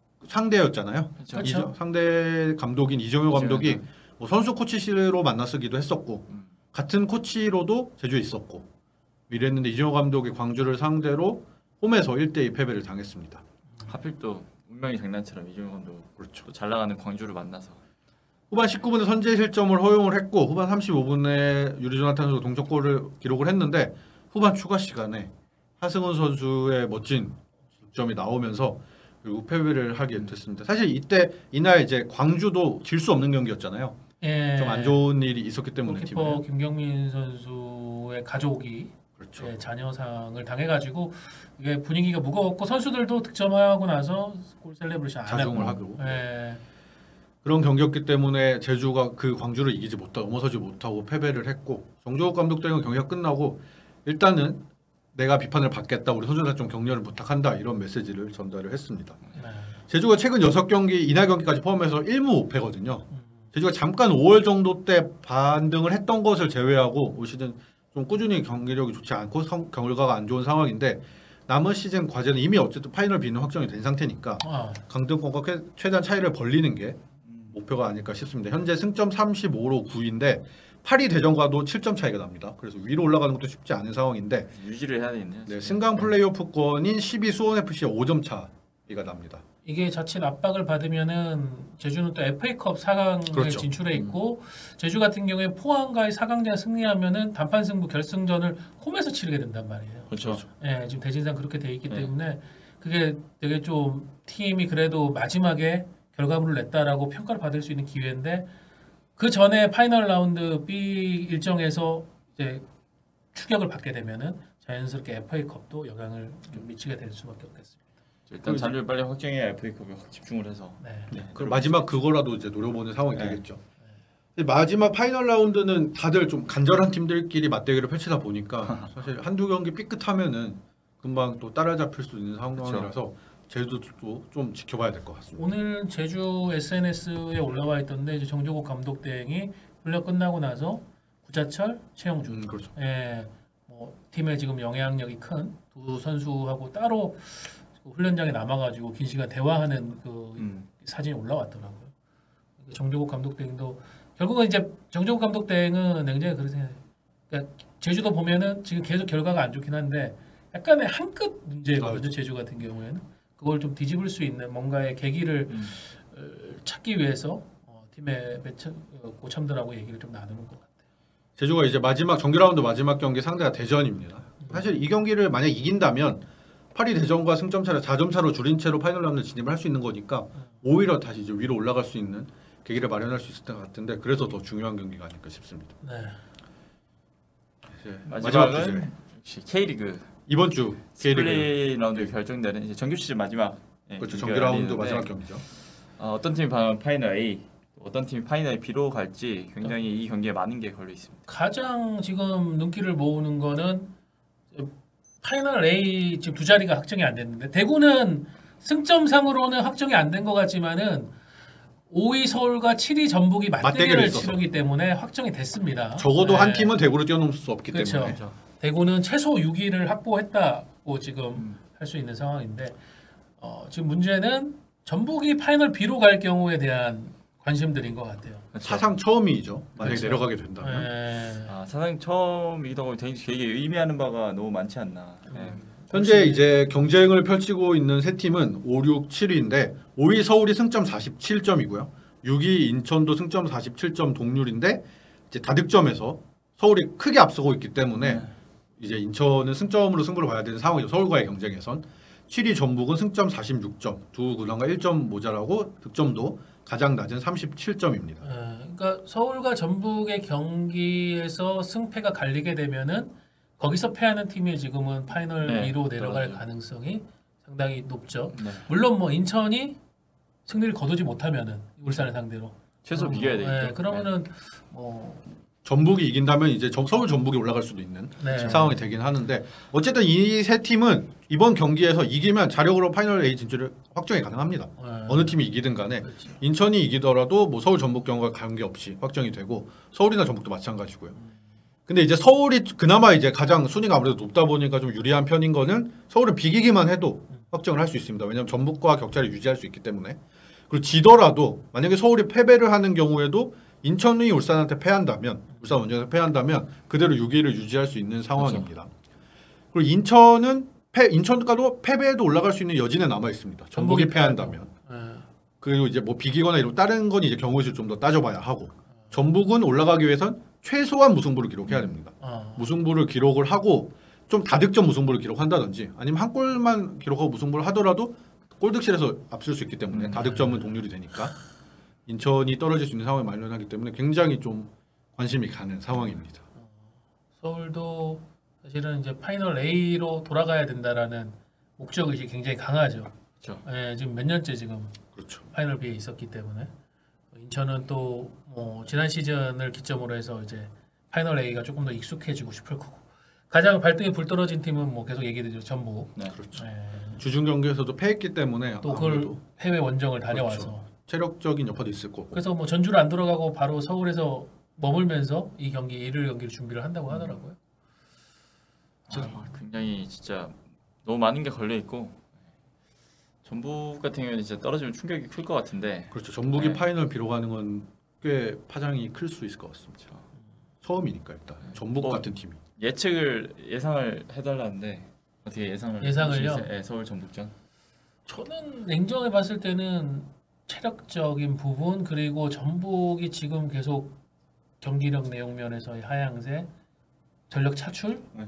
상대였잖아요. 그렇죠. 상대 감독인 이정효 감독이 뭐 선수 코치실로 만났기도 했었고 같은 코치로도 제주에 있었고 이랬는데 이정효 감독이 광주를 상대로 홈에서 1대2 패배를 당했습니다. 하필 또 운명이 장난처럼 이종현 감독 그렇죠. 또 잘 나가는 광주를 만나서 후반 19분에 선제 실점을 허용을 했고 후반 35분에 유리 조나탄 선수가 동점골을 기록을 했는데 후반 추가 시간에 하승훈 선수의 멋진 득점이 나오면서 결국 패배를 하게 됐습니다. 사실 이날 이제 광주도 질 수 없는 경기였잖아요. 예. 좀 안 좋은 일이 있었기 때문에 골키퍼 팀에. 김경민 선수의 가족이 그렇죠. 예, 자녀상을 당해가지고 이게 분위기가 무거웠고 선수들도 득점하고 나서 골 셀레브레이션 안 자중을 하고. 하고. 예. 그런 경기였기 때문에 제주가 그 광주를 이기지 못하고 넘어서지 못하고 패배를 했고 정조국 감독 때는 경기가 끝나고 일단은 내가 비판을 받겠다. 우리 선수들 좀 격려를 부탁한다. 이런 메시지를 전달을 했습니다. 네. 제주가 최근 6경기 이날 경기까지 포함해서 1무 5패거든요. 제주가 잠깐 5월 정도 때 반등을 했던 것을 제외하고 올 시즌 좀 꾸준히 경기력이 좋지 않고 결과가 안 좋은 상황인데 남은 시즌 과제는 이미 어쨌든 파이널 B는 확정이 된 상태니까 강등권과 최대한 차이를 벌리는 게 목표가 아닐까 싶습니다. 현재 승점 35로 9위인데 8위 대전과도 7점 차이가 납니다. 그래서 위로 올라가는 것도 쉽지 않은 상황인데 유지를 해야 되겠네요. 네, 승강 플레이오프권인 10위 수원FC와 5점 차이가 납니다. 이게 자칫 압박을 받으면은 제주는 또 FA컵 4강에 그렇죠. 진출해 있고 제주 같은 경우에 포항과의 4강전 승리하면은 단판 승부 결승전을 홈에서 치르게 된단 말이에요. 그렇죠. 예, 지금 대진상 그렇게 돼 있기 때문에 그게 되게 좀 팀이 그래도 마지막에 결과물을 냈다라고 평가를 받을 수 있는 기회인데 그 전에 파이널 라운드 B 일정에서 이제 추격을 받게 되면은 자연스럽게 FA컵도 영향을 좀 미치게 될 수밖에 없겠습니다. 일단 잔류를 빨리 확정해야 FA컵에 확 집중을 해서 그럼 마지막 그거라도 이제 노려보는 상황이 되겠죠. 마지막 파이널 라운드는 다들 좀 간절한 팀들끼리 맞대결을 펼치다 보니까 사실 한두 경기 삐끗하면은 금방 또 따라잡힐 수 있는 상황이라서 제주도 좀 지켜봐야 될 것 같습니다. 오늘 제주 SNS에 올라와 있던데 이제 정조국 감독 대행이 훈련 끝나고 나서 구자철, 최영준, 그렇죠. 예, 뭐 팀의 지금 영향력이 큰 두 선수하고 따로 훈련장에 남아가지고 긴 시간 대화하는 그 사진이 올라왔더라고요. 정조국 감독 대행도 결국은 이제 정조국 감독 대행은 굉장히 그렇게 생각해요. 그러니까 제주도 보면은 지금 계속 결과가 안 좋긴 한데 약간의 한 끗 문제거든요. 제주 같은 경우에는. 그걸 좀 뒤집을 수 있는 뭔가의 계기를 찾기 위해서 팀의 고참들하고 얘기를 좀 나누는 것 같아요. 제주가 이제 마지막 정규 라운드 마지막 경기 상대가 대전입니다. 사실 이 경기를 만약 이긴다면 8위 대전과 승점 차를 4점 차로 줄인 채로 파이널 라운드 진입을 할 수 있는 거니까 오히려 다시 이제 위로 올라갈 수 있는 계기를 마련할 수 있을 것 같은데 그래서 더 중요한 경기가 아닐까 싶습니다. 네. 이제 마지막은 역시 K리그 이번 주 K리그 스플릿 라운드 결정되는 이제 정규 시즌 마지막 그렇죠. 정규 라운드 마지막 경기죠. 어떤 팀이 파이널 A, 어떤 팀이 파이널에 비로 갈지 굉장히 이 경기에 많은 게 걸려 있습니다. 가장 지금 눈길을 모으는 거는 파이널 A 지금 두 자리가 확정이 안 됐는데 대구는 승점상으로는 확정이 안 된 것 같지만은 5위 서울과 7위 전북이 맞대결을 치르기 때문에 확정이 됐습니다. 적어도 네. 한 팀은 대구를 뛰어넘을 수 없기 그렇죠. 때문에. 대구는 최소 6위를 확보했다고 지금 할 수 있는 상황인데 지금 문제는 전북이 파이널 B로 갈 경우에 대한 관심들인 것 같아요. 그렇죠. 사상 처음이죠. 만약에 그렇죠. 내려가게 된다면. 네. 사상 처음이기도 하고 되게 의미하는 바가 너무 많지 않나. 네. 현재 이제 경쟁을 펼치고 있는 세 팀은 5, 6, 7위인데 5위 서울이 승점 47점이고요. 6위 인천도 승점 47점 동률인데 이제 다득점에서 서울이 크게 앞서고 있기 때문에 이제 인천은 승점으로 승부를 봐야 되는 상황이죠. 서울과의 경쟁에선. 7위 전북은 승점 46점, 두 구단과 1점 모자라고 득점도 가장 낮은 37점입니다. 그러니까 서울과 전북의 경기에서 승패가 갈리게 되면은 거기서 패하는 팀이 지금은 파이널 네, B로 내려갈 떨어져요. 가능성이 상당히 높죠. 네. 물론 뭐 인천이 승리를 거두지 못하면은 울산을 상대로 최소 비겨야 되겠죠. 네, 그러면은 뭐 전북이 이긴다면 이제 서울 전북이 올라갈 수도 있는 네. 상황이 되긴 하는데 어쨌든 이 세 팀은 이번 경기에서 이기면 자력으로 파이널 A 진출을 확정이 가능합니다. 네. 어느 팀이 이기든 간에 그렇죠. 인천이 이기더라도 뭐 서울 전북 경우와 관계없이 확정이 되고 서울이나 전북도 마찬가지고요. 근데 이제 서울이 그나마 이제 가장 순위가 아무래도 높다 보니까 좀 유리한 편인 거는 서울은 비기기만 해도 확정을 할 수 있습니다. 왜냐하면 전북과 격차를 유지할 수 있기 때문에. 그리고 지더라도 만약에 서울이 패배를 하는 경우에도 인천이 울산한테 패한다면 울산 원정에서 패한다면 그대로 6위를 유지할 수 있는 상황입니다. 그리고 인천과도 패배해도 올라갈 수 있는 여지는 남아 있습니다. 전북이 패한다면. 네. 그리고 이제 뭐 비기거나 이런 다른 건 이제 경우의 수 좀 더 따져봐야 하고 전북은 올라가기 위해선 최소한 무승부를 기록해야 됩니다. 무승부를 기록을 하고 좀 다득점 무승부를 기록한다든지 아니면 한 골만 기록하고 무승부를 하더라도 골득실에서 앞설 수 있기 때문에 다득점은 동률이 되니까 인천이 떨어질 수 있는 상황을 마련하기 때문에 굉장히 좀 관심이 가는 상황입니다. 서울도 사실은 이제 파이널 A로 돌아가야 된다라는 목적 의식이 굉장히 강하죠. 그렇죠. 네, 지금 몇 년째 지금 그렇죠. 파이널 B에 있었기 때문에 인천은 또 뭐 지난 시즌을 기점으로 해서 이제 파이널 A가 조금 더 익숙해지고 싶을 거고 가장 발등에 불 떨어진 팀은 뭐 계속 얘기되죠. 전북. 네. 그렇죠. 네. 주중 경기에서도 패했기 때문에 또 그걸 아무래도 해외 원정을 다녀와서 그렇죠. 체력적인 여파도 있을 거고. 그래서 뭐 전주를 안 돌아가고 바로 서울에서 머물면서 이 경기 일요일 경기를 준비를 한다고 하더라고요. 굉장히 진짜 너무 많은 게 걸려 있고 전북 같은 경우는 진짜 떨어지면 충격이 클 것 같은데. 그렇죠. 전북이 네. 파이널 비로 가는 건 꽤 파장이 클 수 있을 것 같습니다. 처음이니까 일단 전북 같은 팀이. 예상을 해달라는데 어떻게 예상을요? 네, 서울 전북전. 저는 냉정히 봤을 때는 체력적인 부분 그리고 전북이 지금 계속 경기력 내용 면에서의 하향세, 전력 차출, 네.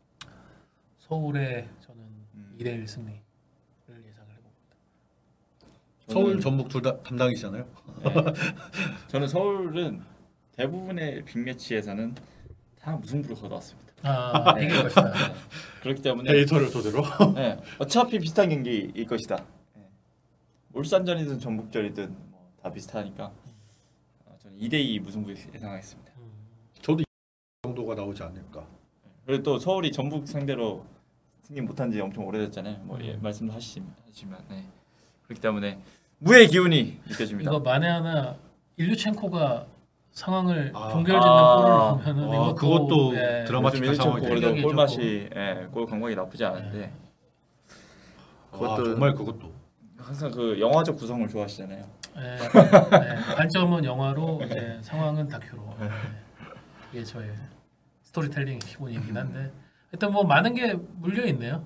서울의 저는 2대1 승리를 예상을 해봅니다. 서울 전북 둘 다 담당이시잖아요. 네. 저는 서울은 대부분의 빅매치에서는 다 무승부를 거둬왔습니다. 아, 네. 이길 것이다. 그렇기 때문에 데이터를 토대로. 네, 어차피 비슷한 경기일 것이다. 네. 울산전이든 전북전이든 다 비슷하니까 저는 2대2 무승부 예상하겠습니다. 저도 이 정도가 나오지 않을까. 그리고 또 서울이 전북 상대로 승리 못한 지 엄청 오래됐잖아요. 뭐 말씀도 하시지만 네. 그렇기 때문에 무의 기운이 느껴집니다. 이거 만에 하나 일류첸코가 상황을 아. 종결짓는 골을 넣으면은 이것도 그것도 예, 드라마틱한 요즘 상황이 그래도 되겠죠. 골맛이 골 감각이 나쁘지 않은데 와, 정말 그것도. 항상 그 영화적 구성을 좋아하시잖아요. 예, 관점은 영화로 이제 상황은 다큐로 이게 저의 스토리텔링 기본이긴 한데 일단 뭐 많은 게 물려 있네요.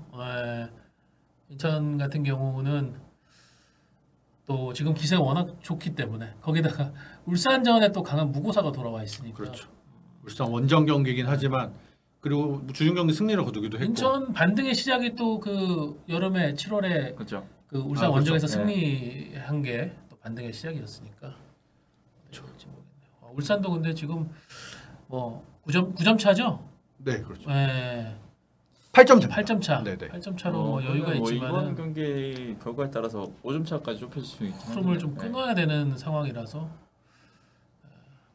인천 같은 경우는 또 지금 기세가 워낙 좋기 때문에 거기다가 울산전에 또 강한 무고사가 돌아와 있으니까 그렇죠. 울산 원정 경기긴 하지만 그리고 주중 경기 승리를 거두기도 했고. 인천 반등의 시작이 또 그 여름에 7월에 그렇죠. 그 울산 아, 원정에서 그렇죠. 승리한 게 또 반등의 시작이었으니까. 울산도 근데 지금 뭐 9점 차죠? 네, 그렇죠. 네. 8점 차. 8점 차. 네네. 8점 차로 뭐 여유가 이번 있지만 경기 결과에 따라서 5점 차까지 좁혀질 수 있긴 흐름을 좀 네. 끊어야 되는 상황이라서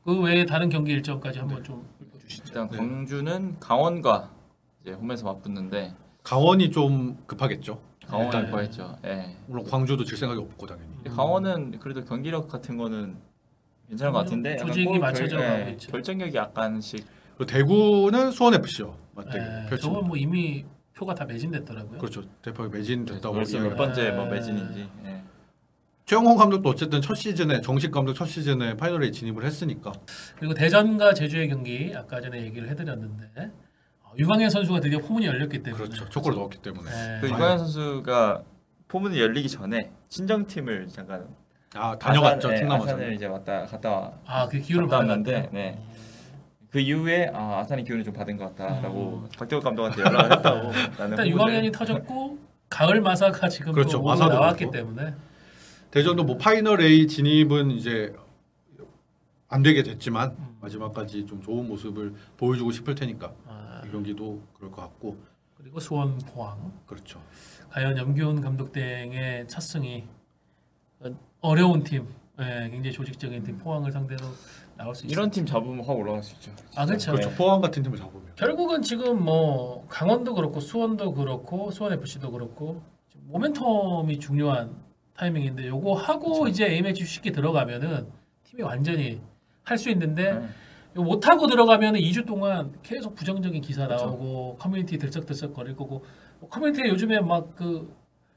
그 외에 다른 경기 일정까지 한번 좀 읊어주시죠. 일단 네. 광주는 강원과 이제 홈에서 맞붙는데 강원이 좀 급하겠죠. 강원이 네. 급했죠. 예. 물론 광주도 질 생각이 없고 당연히. 근데 강원은 그래도 경기력 같은 거는 괜찮은 것 같은데 약간 조직이 골 맞춰져 결- 가고 예, 있죠. 결정력이 약간씩 그리고 대구는 수원 FC요. 맞대결 네, 펼칩니다. 저건 뭐 이미 표가 다 매진됐더라고요. 그렇죠. 대표가 매진됐다고 벌써 이야기- 몇 번째 뭐 예. 매진인지. 예. 최영호 감독도 어쨌든 첫 시즌에 정식 감독 첫 시즌에 파이널에 진입을 했으니까 그리고 대전과 제주의 경기 아까 전에 얘기를 해드렸는데 유광현 선수가 드디어 포문이 열렸기 때문에 그렇죠. 초골을 넣었기 때문에. 네. 그 유광현 선수가 포문이 열리기 전에 친정팀을 잠깐 아 다녀갔죠. 아산, 팀 남아서. 아산을 이제 갔다 그 기회를 갔다 받았는데 왔는데 네. 그 이후에 아산이 기운을 좀 받은 것 같다라고 박대호 감독한테 연락을 했다고 나는 일단 유광현이 터졌고 가을 마사가 지금 그렇죠. 또 마사도 나왔기 그렇고. 때문에 대전도 뭐 파이널 A 진입은 이제 안 되게 됐지만 마지막까지 좀 좋은 모습을 보여주고 싶을 테니까 이 경기도 그럴 것 같고 그리고 수원 포항 그렇죠. 과연 염기훈 감독 대행의 첫 승이 어려운 팀 굉장히 조직적인 팀 포항을 상대로 나올 수 있어요. 이런 팀 잡으면 확 올라갈 수 있죠. 그렇죠. 그렇죠. 포항 같은 팀을 잡으면 결국은 지금 뭐 강원도 그렇고 수원도 그렇고 수원 FC도 그렇고 모멘텀이 중요한 타이밍인데 요거 하고 그렇죠. 이제 A매치 쉽게 들어가면은 팀이 완전히 할 수 있는데 네. 이거 못 하고 들어가면은 2주 동안 계속 부정적인 기사 그렇죠. 나오고 커뮤니티 들썩들썩 거릴 거고 커뮤니티에 요즘에 막 그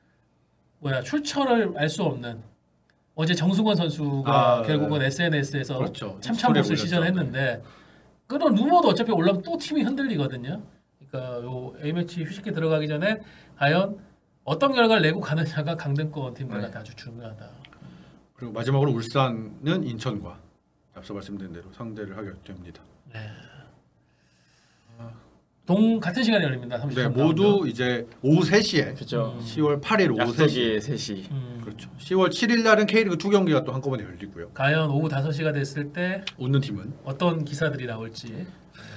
출처를 알 수 없는 어제 정승원 선수가 결국은 SNS에서 그렇죠. 참참못을 스토리에 시전했는데 그런 루머도 어차피 올라오면 또 팀이 흔들리거든요. 그러니까 요 A매치 휴식기 들어가기 전에 과연 어떤 결과를 내고 가느냐가 강등권 팀들한테 네. 아주 중요하다. 그리고 마지막으로 울산은 인천과 앞서 말씀드린 대로 상대를 하게 됩니다. 같은 시간에 열립니다. 33라운드. 네, 모두 이제 오후 3시에 그렇죠. 10월 8일 오후 3시 약속이 3시. 그렇죠. 10월 7일 날은 K리그 2 경기가 또 한꺼번에 열리고요. 과연 오후 5시가 됐을 때 웃는 팀은 어떤 기사들이 나올지.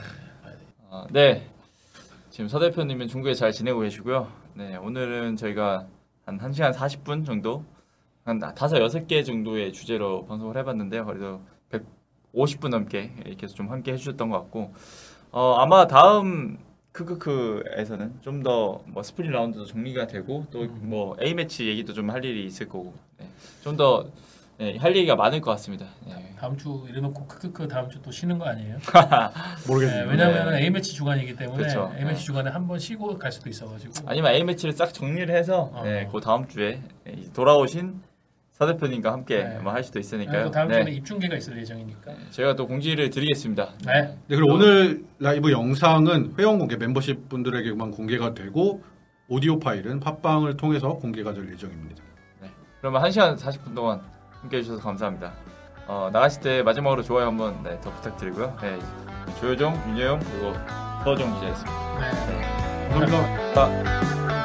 네. 지금 서 대표님은 중국에 잘 지내고 계시고요. 네, 오늘은 저희가 한 1시간 40분 정도 한 5, 6개 정도의 주제로 방송을 해봤는데요. 그래도 150분 넘게 이렇게 해서 좀 함께 해주셨던 것 같고 아마 다음 크크크에서는 좀 더 뭐 스프링 라운드도 정리가 되고 또 뭐 A 매치 얘기도 좀 할 일이 있을 거고 좀 더 할 얘기가 많을 것 같습니다. 네. 다음 주 이래놓고 크크크 다음 주 또 쉬는 거 아니에요? 모르겠네요. 왜냐면 A 매치 주간이기 때문에 그렇죠. A 매치 주간에 한 번 쉬고 갈 수도 있어가지고. 아니면 A 매치를 싹 정리를 해서 그 다음 주에 돌아오신 서 대표님과 함께 뭐 할 수도 있으니까요. 또 다음 주에는 입중계가 있을 예정이니까. 제가 또 공지를 드리겠습니다. 네. 네, 그리고 오늘 라이브 영상은 회원 공개 멤버십 분들에게만 공개가 되고 오디오 파일은 팟빵을 통해서 공개가 될 예정입니다. 그러면 1시간 40분 동안 함께 해주셔서 감사합니다. 나가실 때 마지막으로 좋아요 한번 더 부탁드리고요. 조효정, 윤여영 그리고 서정 기자였습니다. 네. 감사합니다.